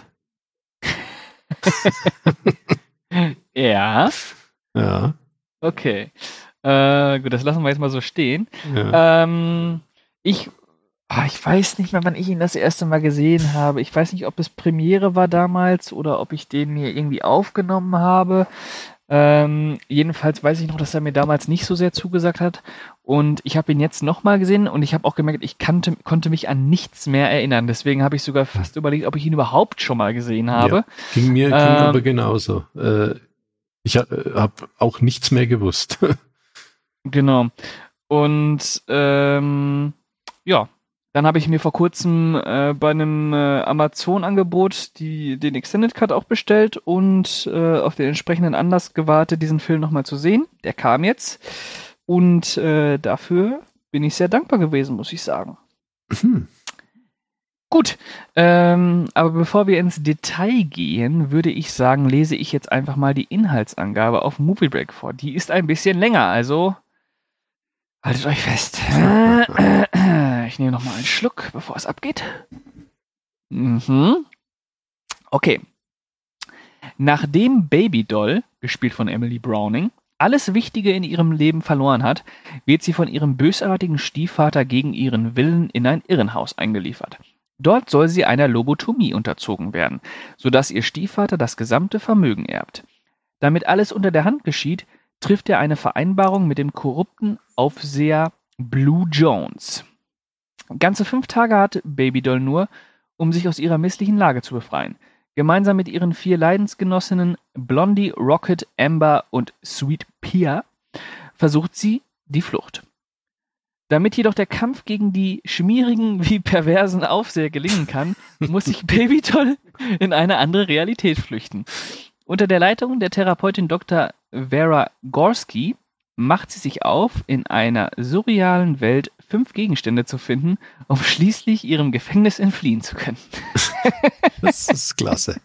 Ja, Ja. okay. Äh, gut, das lassen wir jetzt mal so stehen. ja. Ähm, ich Ah, ich weiß nicht mehr, wann ich ihn das erste Mal gesehen habe. Ich weiß nicht, ob es Premiere war damals oder ob ich den mir irgendwie aufgenommen habe. Ähm, jedenfalls weiß ich noch, dass er mir damals nicht so sehr zugesagt hat. Und ich habe ihn jetzt nochmal gesehen und ich habe auch gemerkt, ich kannte, konnte mich an nichts mehr erinnern. Deswegen habe ich sogar fast überlegt, ob ich ihn überhaupt schon mal gesehen habe. Ja, ging mir ging Ähm, aber genauso. Äh, ich ha- habe auch nichts mehr gewusst. Genau. Und ähm, ja, dann habe ich mir vor kurzem äh, bei einem äh, Amazon-Angebot die, den Extended Cut auch bestellt und äh, auf den entsprechenden Anlass gewartet, diesen Film nochmal zu sehen. Der kam jetzt. Und äh, dafür bin ich sehr dankbar gewesen, muss ich sagen. Hm. Gut, ähm, aber bevor wir ins Detail gehen, würde ich sagen, lese ich jetzt einfach mal die Inhaltsangabe auf Movie Break vor. Die ist ein bisschen länger, also haltet euch fest. Ich nehme noch mal einen Schluck, bevor es abgeht. Mhm. Okay. Nachdem Babydoll, gespielt von Emily Browning, alles Wichtige in ihrem Leben verloren hat, wird sie von ihrem bösartigen Stiefvater gegen ihren Willen in ein Irrenhaus eingeliefert. Dort soll sie einer Lobotomie unterzogen werden, sodass ihr Stiefvater das gesamte Vermögen erbt. Damit alles unter der Hand geschieht, trifft er eine Vereinbarung mit dem korrupten Aufseher Blue Jones. Ganze fünf Tage hat Babydoll nur, um sich aus ihrer misslichen Lage zu befreien. Gemeinsam mit ihren vier Leidensgenossinnen Blondie, Rocket, Amber und Sweet Pea versucht sie die Flucht. Damit jedoch der Kampf gegen die schmierigen wie perversen Aufseher gelingen kann, muss sich Babydoll in eine andere Realität flüchten. Unter der Leitung der Therapeutin Doktor Vera Gorski macht sie sich auf, in einer surrealen Welt fünf Gegenstände zu finden, um schließlich ihrem Gefängnis entfliehen zu können. Das ist klasse.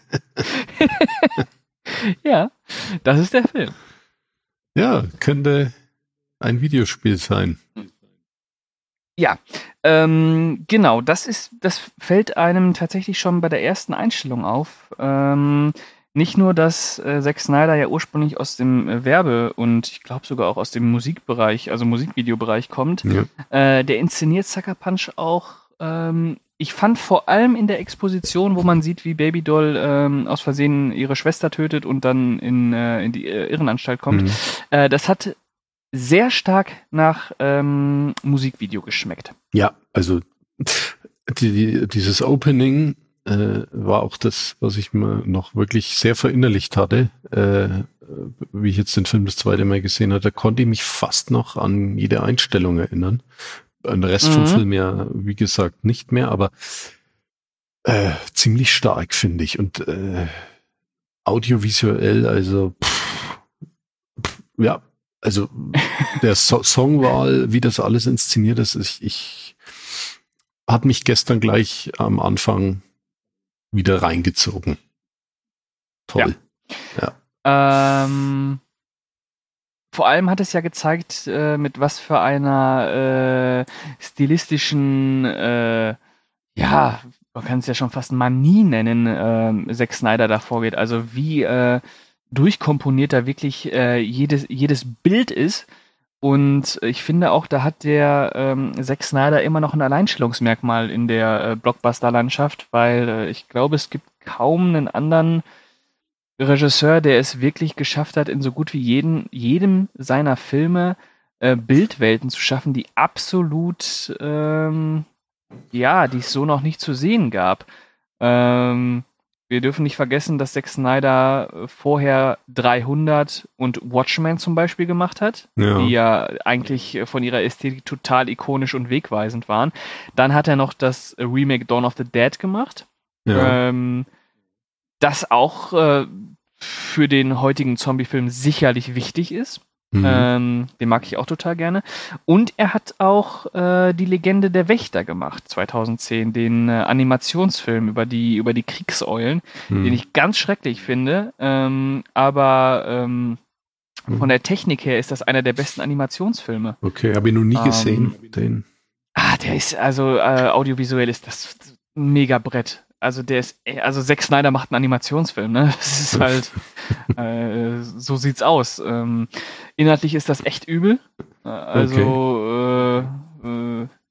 Ja, das ist der Film. Ja, könnte ein Videospiel sein. Ja, ähm, genau, das ist, das fällt einem tatsächlich schon bei der ersten Einstellung auf. Ähm, nicht nur, dass äh, Zack Snyder ja ursprünglich aus dem äh, Werbe- und ich glaube sogar auch aus dem Musikbereich, also Musikvideobereich kommt. Ja. Äh, der inszeniert Sucker Punch auch. Ähm, ich fand vor allem in der Exposition, wo man sieht, wie Babydoll ähm, aus Versehen ihre Schwester tötet und dann in, äh, in die äh, Irrenanstalt kommt. Mhm. Äh, das hat sehr stark nach ähm, Musikvideo geschmeckt. Ja, also die, die, dieses Opening äh, war auch das, was ich mir noch wirklich sehr verinnerlicht hatte, äh, wie ich jetzt den Film das zweite Mal gesehen hatte. Da konnte ich mich fast noch an jede Einstellung erinnern. An den Rest Mhm. vom Film ja, wie gesagt, nicht mehr, aber äh, ziemlich stark, finde ich. Und äh, audiovisuell, also pff, pff, ja, also der so- Songwahl, wie das alles inszeniert ist, ich, ich hat mich gestern gleich am Anfang wieder reingezogen. Toll. Ähm, vor allem hat es ja gezeigt, äh, mit was für einer äh, stilistischen, äh, ja, man kann es ja schon fast Manie nennen, ähm, Zack Snyder da vorgeht. Also wie äh, durchkomponiert da wirklich äh, jedes, jedes Bild ist. Und ich finde auch, da hat der ähm, Zack Snyder immer noch ein Alleinstellungsmerkmal in der äh, Blockbuster-Landschaft, weil äh, ich glaube, es gibt kaum einen anderen Regisseur, der es wirklich geschafft hat, in so gut wie jeden, jedem seiner Filme äh, Bildwelten zu schaffen, die absolut, ähm, ja, die es so noch nicht zu sehen gab. Ähm, wir dürfen nicht vergessen, dass Zack Snyder äh, vorher dreihundert und Watchmen zum Beispiel gemacht hat, Ja. die ja eigentlich äh, von ihrer Ästhetik total ikonisch und wegweisend waren. Dann hat er noch das Remake Dawn of the Dead gemacht. Ja. Ähm, das auch äh, für den heutigen Zombie-Film sicherlich wichtig ist. Mhm. Ähm, den mag ich auch total gerne. Und er hat auch äh, die Legende der Wächter gemacht, zweitausendzehn, den äh, Animationsfilm über die, über die Kriegseulen, Mhm. den ich ganz schrecklich finde. Ähm, aber ähm, Mhm. von der Technik her ist das einer der besten Animationsfilme. Okay, habe ich noch nie Ähm, gesehen. Den. Ah, der ist, also äh, audiovisuell ist das ein mega Brett. Also der ist, äh, also Zack Snyder macht einen Animationsfilm, ne? Das ist halt, äh, so sieht's aus. Ähm, inhaltlich ist das echt übel. Äh, also, äh, äh,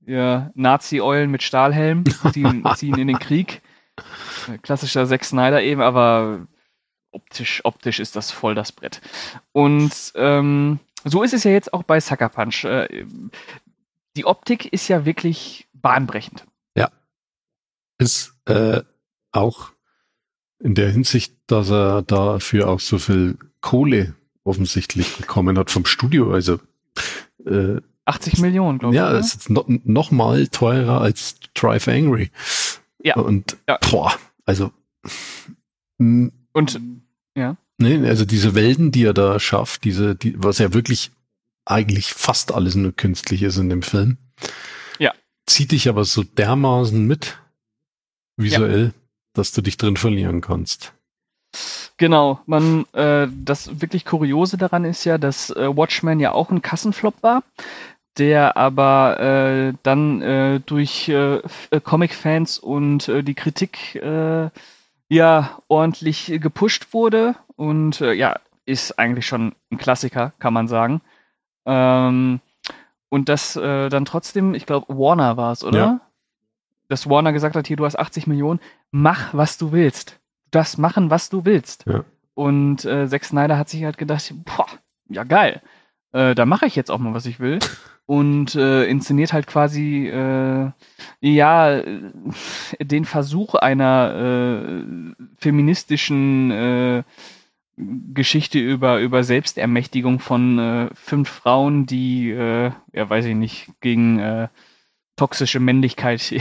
ja, Nazi-Eulen mit Stahlhelm, ziehen, ziehen in den Krieg. Klassischer Zack Snyder eben, aber optisch, optisch ist das voll das Brett. Und ähm, so ist es ja jetzt auch bei Sucker Punch. Äh, die Optik ist ja wirklich bahnbrechend. Ja. Ist äh, auch in der Hinsicht, dass er dafür auch so viel Kohle offensichtlich bekommen hat vom Studio. Also äh, achtzig Millionen, glaube ich. Ja, es ist no, noch mal teurer als Drive Angry. Ja. Und ja. boah, also mh, und ja. Nee, also diese Welten, die er da schafft, diese, die, was ja wirklich eigentlich fast alles nur künstlich ist in dem Film. Ja. Zieht dich aber so dermaßen mit visuell, ja. dass du dich drin verlieren kannst. Genau, man, äh, das wirklich Kuriose daran ist ja, dass äh, Watchmen ja auch ein Kassenflop war, der aber äh, dann äh, durch äh, Comic-Fans und äh, die Kritik äh, ja ordentlich gepusht wurde und äh, ja, ist eigentlich schon ein Klassiker, kann man sagen. Ähm, und das äh, dann trotzdem, ich glaube, Warner war es, oder? Ja. Dass Warner gesagt hat, hier, du hast achtzig Millionen, mach, was du willst. Das machen, was du willst. Ja. Und äh, Zack Snyder hat sich halt gedacht, boah, ja geil, äh, da mache ich jetzt auch mal, was ich will. Und äh, inszeniert halt quasi äh, ja den Versuch einer äh, feministischen äh, Geschichte über über Selbstermächtigung von äh, fünf Frauen, die äh, ja weiß ich nicht gegen äh, toxische Männlichkeit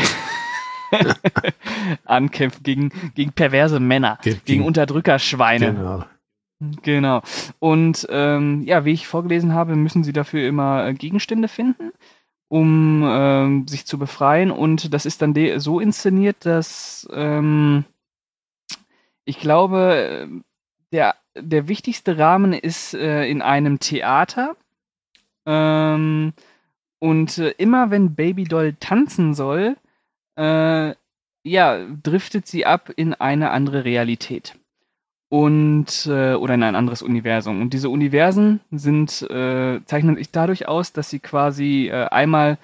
ankämpfen, gegen gegen perverse Männer, Ge- gegen, gegen Unterdrückerschweine. Genau. Genau. Und ähm, ja, wie ich vorgelesen habe, müssen sie dafür immer äh, Gegenstände finden, um ähm, sich zu befreien. Und das ist dann de- so inszeniert, dass ähm, ich glaube, der, der wichtigste Rahmen ist äh, in einem Theater. Ähm, und äh, immer wenn Baby Doll tanzen soll, äh, ja, driftet sie ab in eine andere Realität. Und äh, oder in ein anderes Universum. Und diese Universen sind äh, zeichnen sich dadurch aus, dass sie quasi äh, einmal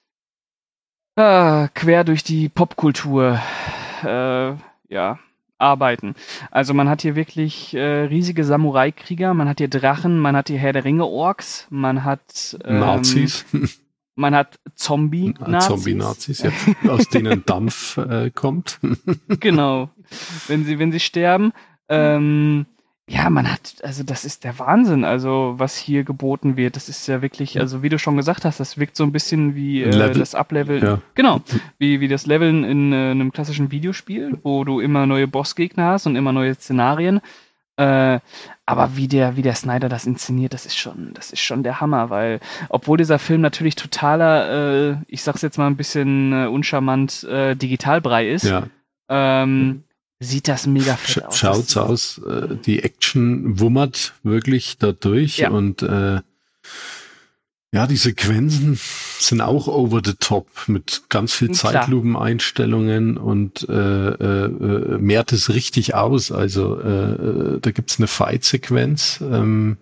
äh, quer durch die Popkultur äh, ja, arbeiten. Also man hat hier wirklich äh, riesige Samurai-Krieger, man hat hier Drachen, man hat hier Herr der Ringe-Orks, man hat ähm, Nazis. Man hat Zombie-Nazis. Zombie-Nazis, ja, aus denen Dampf äh, kommt. Genau. Wenn sie, wenn sie sterben. Ähm, ja, man hat, also das ist der Wahnsinn, also was hier geboten wird, das ist ja wirklich, also wie du schon gesagt hast, das wirkt so ein bisschen wie äh, das Upleveln, ja. Genau, wie, wie das Leveln in äh, einem klassischen Videospiel, wo du immer neue Bossgegner hast und immer neue Szenarien, äh, aber wie der, wie der Snyder das inszeniert, das ist schon, das ist schon der Hammer, weil, obwohl dieser Film natürlich totaler, äh, ich sag's jetzt mal ein bisschen äh, uncharmant, äh, Digitalbrei ist, ja. ähm, sieht das mega fett Sch- aus. Schaut's aus, äh, die Action wummert wirklich da durch ja. und äh, ja, die Sequenzen sind auch over the top mit ganz viel Klar. Zeitlupeneinstellungen und äh, äh, mehrt es richtig aus. Also äh, da gibt's eine Fight-Sequenz ähm,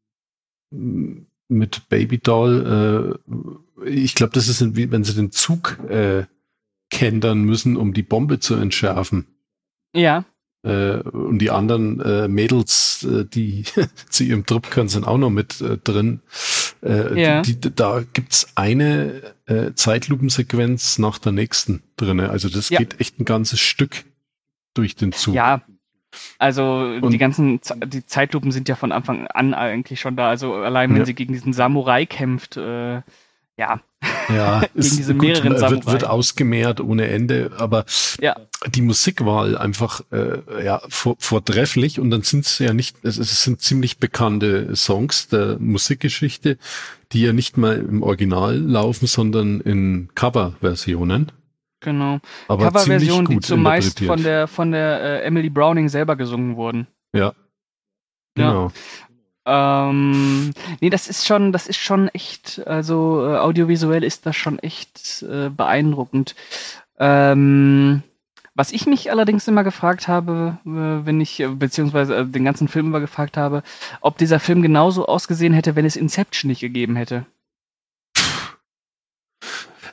mit Baby Doll. Äh, ich glaube, das ist, wie wenn sie den Zug äh, kentern müssen, um die Bombe zu entschärfen. Ja. Äh, und die anderen äh, Mädels, äh, die zu ihrem Trupp können, sind auch noch mit äh, drin. Äh, ja. die, die, da gibt's eine äh, Zeitlupensequenz nach der nächsten drin. Also das ja. geht echt ein ganzes Stück durch den Zug. Ja, also und die ganzen Ze- die Zeitlupen sind ja von Anfang an eigentlich schon da. Also allein wenn ja. sie gegen diesen Samurai kämpft, äh, ja. Ja, gegen ist, diese gut, mehreren wird, Samurai. wird ausgemehrt ohne Ende, aber ja. die Musikwahl einfach äh, ja vor, vortrefflich und dann sind es ja nicht, es, es sind ziemlich bekannte Songs der Musikgeschichte, die ja nicht mal im Original laufen, sondern in Coverversionen. Genau. Aber Coverversionen, die zumeist interpretiert. von der von der äh, Emily Browning selber gesungen wurden. Ja. Genau. Ja. Ähm, nee, das ist schon, das ist schon echt, also äh, audiovisuell ist das schon echt äh, beeindruckend. Ähm, was ich mich allerdings immer gefragt habe, äh, wenn ich, äh, beziehungsweise äh, den ganzen Film immer gefragt habe, ob dieser Film genauso ausgesehen hätte, wenn es Inception nicht gegeben hätte.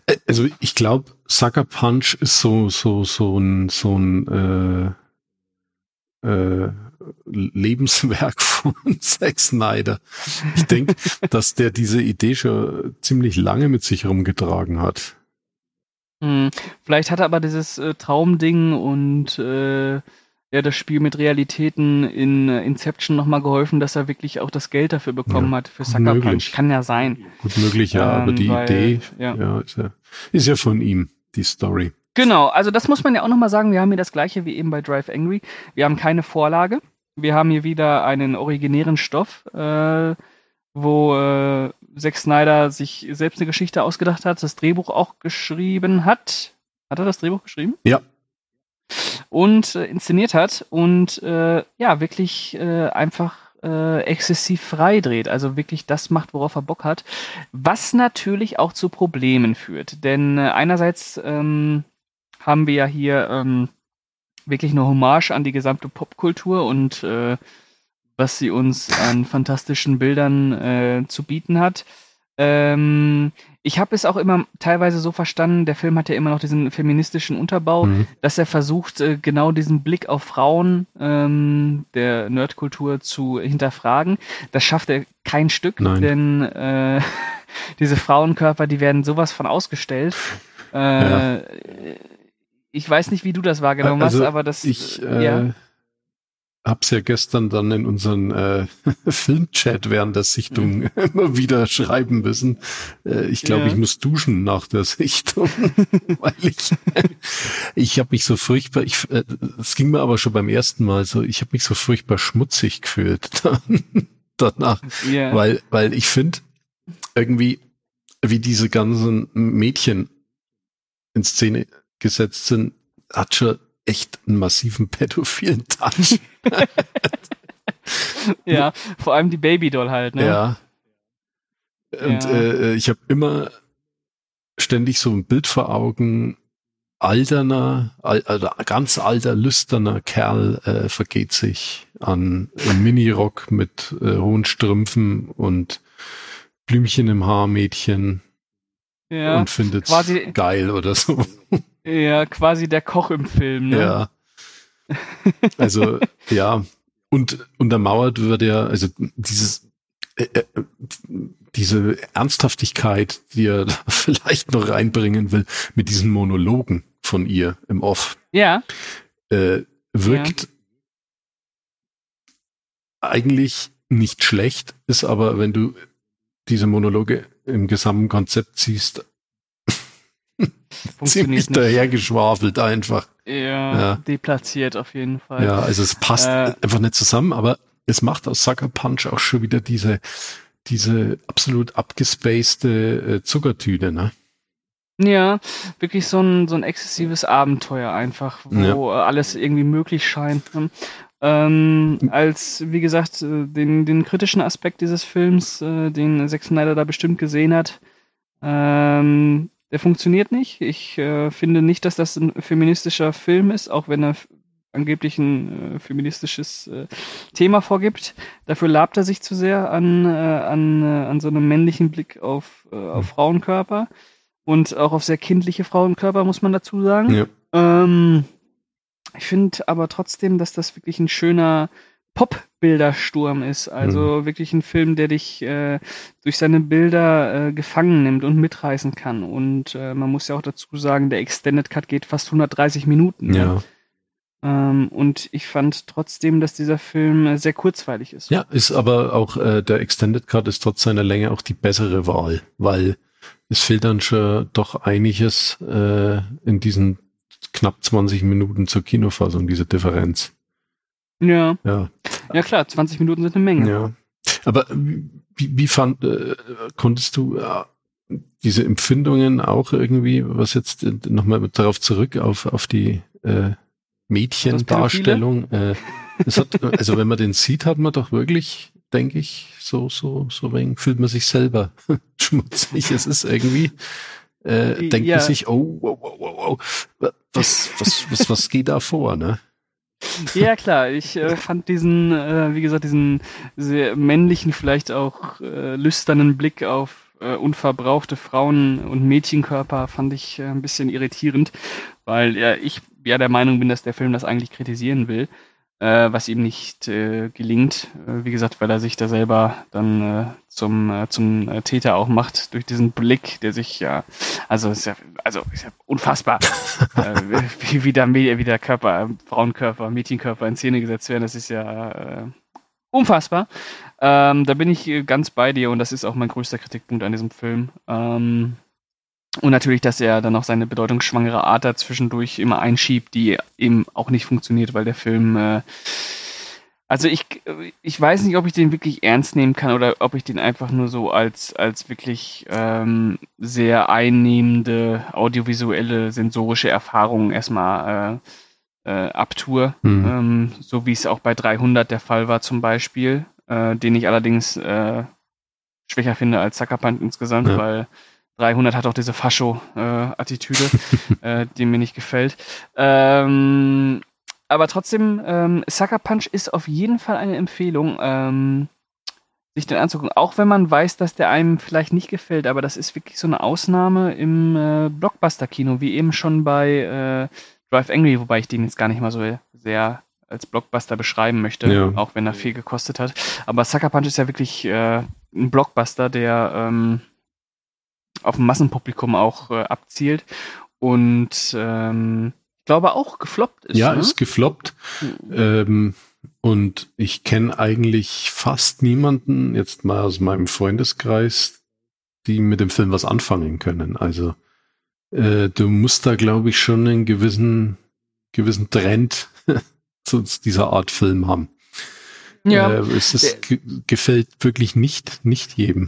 Also ich glaube, Sucker Punch ist so so so ein so ein äh, äh, Lebenswerk von Zack Snyder. Ich denke, dass der diese Idee schon ziemlich lange mit sich rumgetragen hat. Hm, vielleicht hat er aber dieses äh, Traumding und äh, ja, das Spiel mit Realitäten in äh, Inception nochmal geholfen, dass er wirklich auch das Geld dafür bekommen Ja, hat für gut Sucker möglich. Punch. Kann ja sein. Gut möglich, ja, aber Ähm, die weil, Idee ja. ja, ist, ja, ist ja von ihm, die Story. Genau, also das muss man ja auch nochmal sagen. Wir haben hier das gleiche wie eben bei Drive Angry. Wir haben keine Vorlage. Wir haben hier wieder einen originären Stoff, äh, wo äh, Zack Snyder sich selbst eine Geschichte ausgedacht hat, das Drehbuch auch geschrieben hat. Hat er das Drehbuch geschrieben? Ja. Und äh, inszeniert hat und äh, ja, wirklich äh, einfach äh, exzessiv frei dreht. Also wirklich das macht, worauf er Bock hat. Was natürlich auch zu Problemen führt. Denn äh, einerseits ähm, haben wir ja hier ähm, wirklich eine Hommage an die gesamte Popkultur und äh, was sie uns an fantastischen Bildern äh, zu bieten hat. Ähm, ich habe es auch immer teilweise so verstanden, der Film hat ja immer noch diesen feministischen Unterbau, Mhm. dass er versucht, äh, genau diesen Blick auf Frauen ähm, der Nerdkultur zu hinterfragen. Das schafft er kein Stück, Nein. denn äh, diese Frauenkörper, die werden sowas von ausgestellt. Äh, Ja. Ich weiß nicht, wie du das wahrgenommen Also hast, aber das ich äh, ja. äh, hab's ja gestern dann in unseren äh, Filmchat während der Sichtung immer wieder schreiben müssen. Äh, ich glaube, Ja. ich muss duschen nach der Sichtung, weil ich ich habe mich so furchtbar, ich äh, es ging mir aber schon beim ersten Mal so, ich habe mich so furchtbar schmutzig gefühlt dann, danach, Ja. weil weil ich finde irgendwie, wie diese ganzen Mädchen in Szene gesetzt sind, hat schon echt einen massiven pädophilen Touch. Ja, vor allem die Babydoll halt, ne? Ja. Und Ja. äh, ich habe immer ständig so ein Bild vor Augen, alterner, al also ganz alter, lüsterner Kerl äh, vergeht sich an einem Minirock mit äh, hohen Strümpfen und Blümchen im Haar, Mädchen, Ja, und findet quasi- geil oder so. ja, quasi der Koch im Film, ne? Ja. Also, ja. Und untermauert wird ja, also dieses, äh, äh, diese Ernsthaftigkeit, die er da vielleicht noch reinbringen will, mit diesen Monologen von ihr im Off, Ja, äh, wirkt eigentlich nicht schlecht, ist aber, wenn du diese Monologe im gesamten Konzept siehst, ziemlich funktioniert nicht. dahergeschwafelt einfach. Ja, Ja. deplatziert auf jeden Fall. Ja, also es passt Äh. einfach nicht zusammen, aber es macht aus Sucker Punch auch schon wieder diese, diese absolut abgespacede äh, Zuckertüte, ne? Ja, wirklich so ein, so ein exzessives Abenteuer einfach, wo äh, alles irgendwie möglich scheint. Ne? Ähm, als, wie gesagt, äh, den, den kritischen Aspekt dieses Films, äh, den Zack Snyder da bestimmt gesehen hat, ähm, der funktioniert nicht. Ich äh, finde nicht, dass das ein feministischer Film ist, auch wenn er f- angeblich ein äh, feministisches äh, Thema vorgibt. Dafür labt er sich zu sehr an, äh, an, äh, an so einem männlichen Blick auf, äh, auf Frauenkörper. Und auch auf sehr kindliche Frauenkörper, muss man dazu sagen. Ja. Ähm, ich finde aber trotzdem, dass das wirklich ein schöner Pop-Bildersturm ist. Also wirklich ein Film, der dich äh, durch seine Bilder äh, gefangen nimmt und mitreißen kann. Und äh, man muss ja auch dazu sagen, der Extended Cut geht fast hundertdreißig Minuten. ne? Ja. Ähm, und ich fand trotzdem, dass dieser Film äh, sehr kurzweilig ist. Ja, ist aber auch, äh, der Extended Cut ist trotz seiner Länge auch die bessere Wahl, weil es fehlt dann schon doch einiges äh, in diesen knapp zwanzig Minuten zur Kinofassung, diese Differenz. Ja, Ja, ja klar, zwanzig Minuten sind eine Menge. ja. Aber wie, wie fand, äh, konntest du äh, diese Empfindungen auch irgendwie, was jetzt äh, nochmal darauf zurück, auf, auf die äh, Mädchendarstellung, äh, es hat, also wenn man den sieht, hat man doch wirklich, denke ich, so, so, so wenig, fühlt man sich selber schmutzig. Es ist irgendwie, äh, denkt Ja. man sich, oh, wow, wow, wow, wow, was, was, was, was geht da vor, ne? Ja, klar. Ich äh, fand diesen, äh, wie gesagt, diesen sehr männlichen, vielleicht auch äh, lüsternen Blick auf, äh, unverbrauchte Frauen- und Mädchenkörper fand ich äh, ein bisschen irritierend, weil ja, ich ja der Meinung bin, dass der Film das eigentlich kritisieren will, äh, was ihm nicht äh, gelingt. Äh, wie gesagt, weil er sich da selber dann äh, zum, äh, zum äh, Täter auch macht, durch diesen Blick, der sich ja, also ist ja, also ist ja unfassbar, äh, wie, wie, der, wie der Körper, Frauenkörper, Mädchenkörper in Szene gesetzt werden, das ist ja äh, unfassbar. Ähm, da bin ich äh, ganz bei dir und das ist auch mein größter Kritikpunkt an diesem Film. Ähm, und natürlich, dass er dann auch seine bedeutungsschwangere Art dazwischendurch immer einschiebt, die eben auch nicht funktioniert, weil der Film, äh, also ich, ich weiß nicht, ob ich den wirklich ernst nehmen kann oder ob ich den einfach nur so als, als wirklich ähm, sehr einnehmende audiovisuelle, sensorische Erfahrung erstmal äh, äh, abtue, Hm. ähm, so wie es auch bei dreihundert der Fall war zum Beispiel, äh, den ich allerdings äh, schwächer finde als Sucker Punch insgesamt, Ja. weil dreihundert hat auch diese Fascho-Attitüde, äh, die mir nicht gefällt. Ähm, aber trotzdem, ähm, Sucker Punch ist auf jeden Fall eine Empfehlung, ähm, sich den anzugucken. Auch wenn man weiß, dass der einem vielleicht nicht gefällt, aber das ist wirklich so eine Ausnahme im äh, Blockbuster-Kino, wie eben schon bei äh, Drive Angry, wobei ich den jetzt gar nicht mal so sehr als Blockbuster beschreiben möchte, Ja. auch wenn er viel gekostet hat. Aber Sucker Punch ist ja wirklich äh, ein Blockbuster, der ähm, auf ein Massenpublikum auch äh, abzielt und ähm, ich glaube auch gefloppt ist. Ja, ne? ist gefloppt. Ähm, und ich kenne eigentlich fast niemanden, jetzt mal aus meinem Freundeskreis, die mit dem Film was anfangen können. Also äh, du musst da, glaube ich, schon einen gewissen, gewissen Trend zu dieser Art Film haben. Ja, Äh, es ist, ge gefällt wirklich nicht, nicht jedem.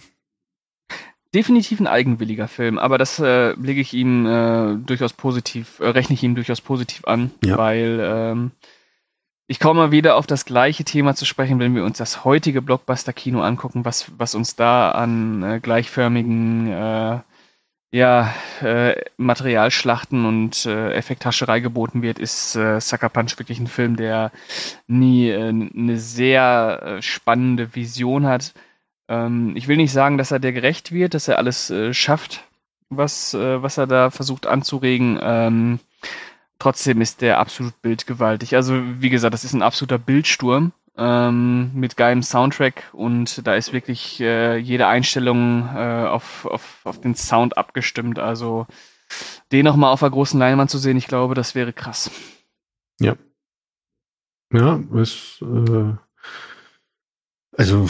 definitiv ein eigenwilliger Film, aber das äh, lege ich ihm äh, durchaus positiv, äh, rechne ich ihm durchaus positiv an, Ja. weil ähm, ich komme mal wieder auf das gleiche Thema zu sprechen, wenn wir uns das heutige Blockbuster-Kino angucken, was, was uns da an äh, gleichförmigen äh, ja, äh, Materialschlachten und äh, Effekthascherei geboten wird, ist äh, Sucker Punch wirklich ein Film, der nie äh, eine sehr äh, spannende Vision hat. Ähm, ich will nicht sagen, dass er der gerecht wird, dass er alles äh, schafft, was, äh, was er da versucht anzuregen. Ähm, trotzdem ist der absolut bildgewaltig. Also wie gesagt, das ist ein absoluter Bildsturm ähm, mit geilem Soundtrack und da ist wirklich äh, jede Einstellung äh, auf, auf, auf den Sound abgestimmt. Also den nochmal auf der großen Leinwand zu sehen, ich glaube, das wäre krass. Ja. Ja, es, äh, also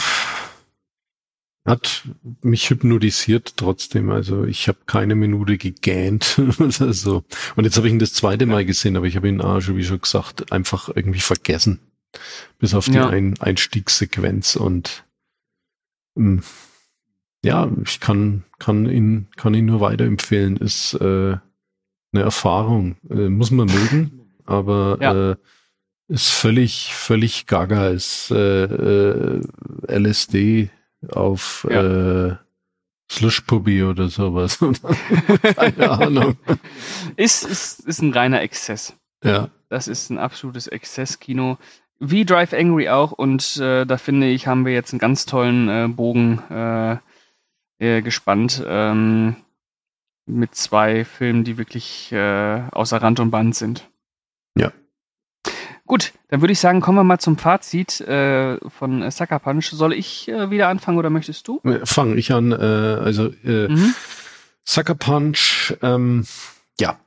hat mich hypnotisiert trotzdem. Also ich habe keine Minute gegähnt oder so. Und jetzt habe ich ihn das zweite Mal gesehen, aber ich habe ihn auch schon, wie schon gesagt, einfach irgendwie vergessen. Bis auf die Ja. Ein Einstiegssequenz und mh, ja, ich kann, kann ihn, kann ihn nur weiterempfehlen. Ist äh, eine Erfahrung. Äh, muss man mögen, aber Ja. äh, ist völlig, völlig gaga. Ist äh, äh, L S D auf Ja. äh, Slushpuppy oder sowas. Keine Ahnung. Ist, ist, ist ein reiner Exzess. Ja. Das ist ein absolutes Exzesskino. Wie Drive Angry auch. Und äh, da finde ich, haben wir jetzt einen ganz tollen äh, Bogen äh, äh, gespannt. Ähm, mit zwei Filmen, die wirklich äh, außer Rand und Band sind. Ja. Gut, dann würde ich sagen, kommen wir mal zum Fazit äh, von äh, Sucker Punch. Soll ich äh, wieder anfangen oder möchtest du? Fange ich an. Äh, also äh, Mhm. Sucker Punch, ähm, ja.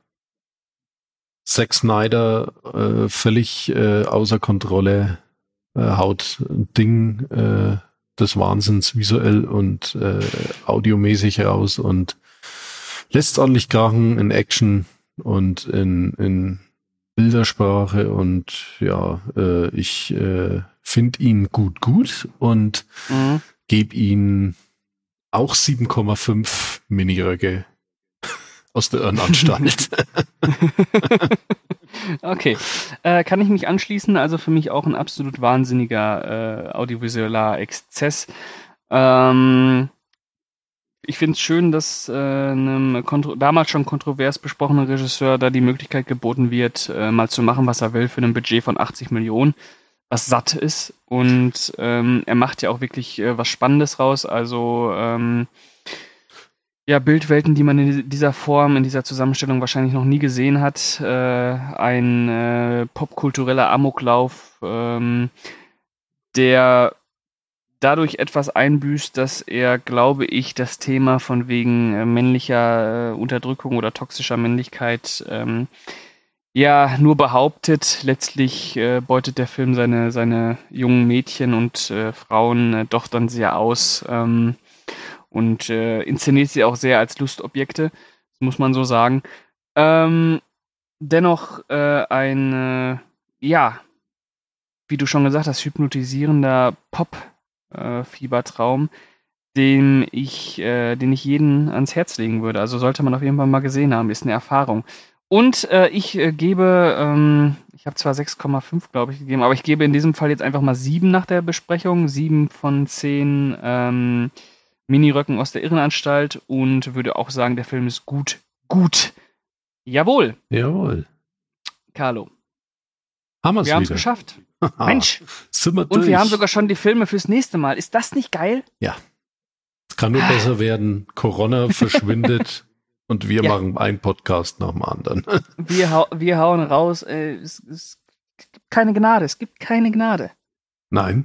Zack Snyder äh, völlig äh, außer Kontrolle, äh, haut ein Ding äh, des Wahnsinns visuell und äh, audiomäßig raus und lässt ordentlich krachen in Action und in, in Bildersprache und ja, äh, ich äh, finde ihn gut gut und Mhm. gebe ihm auch sieben Komma fünf Miniröcke aus der Irrenanstalt. Okay, äh, kann ich mich anschließen. Also für mich auch ein absolut wahnsinniger äh, audiovisueller Exzess. Ähm, ich finde es schön, dass äh, einem kontro- damals schon kontrovers besprochenen Regisseur da die Möglichkeit geboten wird, äh, mal zu machen, was er will, für ein Budget von achtzig Millionen, was satt ist. Und ähm, er macht ja auch wirklich äh, was Spannendes raus. Also ähm, ja, Bildwelten, die man in dieser Form, in dieser Zusammenstellung wahrscheinlich noch nie gesehen hat. Äh, ein äh, popkultureller Amoklauf, ähm, der dadurch etwas einbüßt, dass er, glaube ich, das Thema von wegen äh, männlicher äh, Unterdrückung oder toxischer Männlichkeit ähm, ja nur behauptet. Letztlich äh, beutet der Film seine, seine jungen Mädchen und äh, Frauen äh, doch dann sehr aus ähm, und äh, inszeniert sie auch sehr als Lustobjekte, muss man so sagen. Ähm, dennoch äh, ein, äh, ja, wie du schon gesagt hast, hypnotisierender Pop-Fiebertraum, äh, den ich, äh, den ich jeden ans Herz legen würde. Also sollte man auf jeden Fall mal gesehen haben, ist eine Erfahrung. Und äh, ich äh, gebe, ähm, ich habe zwar sechs Komma fünf, glaube ich, gegeben, aber ich gebe in diesem Fall jetzt einfach mal sieben nach der Besprechung. sieben von zehn ähm, Miniröcken aus der Irrenanstalt und würde auch sagen, der Film ist gut. Gut. Jawohl. Jawohl. Carlo. Haben wir's wir haben es wieder. geschafft. Mensch. Sind wir Und durch. wir haben sogar schon die Filme fürs nächste Mal. Ist das nicht geil? Ja. Es kann nur besser werden. Corona verschwindet und wir Ja. machen einen Podcast nach dem anderen. Wir, hau wir hauen raus. Äh, es, es gibt keine Gnade. Es gibt keine Gnade. Nein.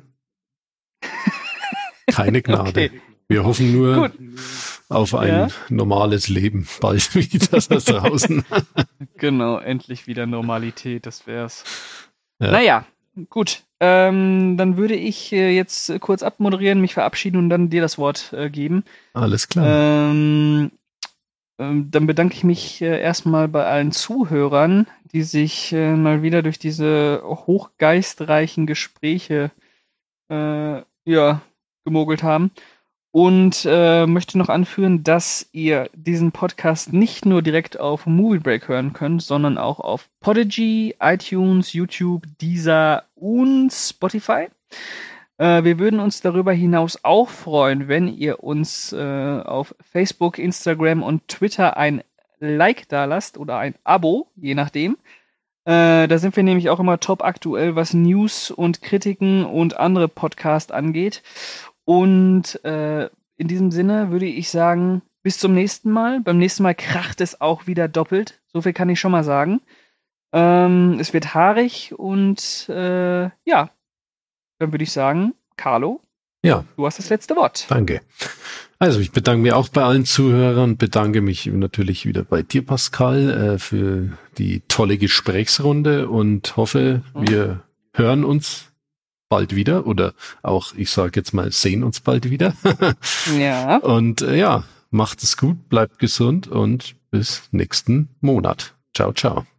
Keine Gnade. Okay. Wir hoffen nur Gut. auf ein Ja. normales Leben bald wieder da draußen. Genau, endlich wieder Normalität, das wär's. Ja. Naja, gut. Ähm, dann würde ich äh, jetzt äh, kurz abmoderieren, mich verabschieden und dann dir das Wort äh, geben. Alles klar. Ähm, ähm, dann bedanke ich mich äh, erstmal bei allen Zuhörern, die sich äh, mal wieder durch diese hochgeistreichen Gespräche äh, ja, gemogelt haben. Und äh, möchte noch anführen, dass ihr diesen Podcast nicht nur direkt auf Movie Break hören könnt, sondern auch auf Podigy, iTunes, YouTube, Deezer und Spotify. Äh, wir würden uns darüber hinaus auch freuen, wenn ihr uns äh, auf Facebook, Instagram und Twitter ein Like da lasst oder ein Abo, je nachdem. Äh, da sind wir nämlich auch immer top aktuell, was News und Kritiken und andere Podcasts angeht. Und äh, in diesem Sinne würde ich sagen, bis zum nächsten Mal. Beim nächsten Mal kracht es auch wieder doppelt. So viel kann ich schon mal sagen. Ähm, es wird haarig und äh, ja, dann würde ich sagen, Carlo, Ja, du hast das letzte Wort. danke. Also ich bedanke mich auch bei allen Zuhörern, bedanke mich natürlich wieder bei dir, Pascal, äh, für die tolle Gesprächsrunde und hoffe, Mhm. wir hören uns bald wieder oder auch, ich sage jetzt mal, sehen uns bald wieder. Ja, Und äh, ja, macht es gut, bleibt gesund und bis nächsten Monat. Ciao, ciao.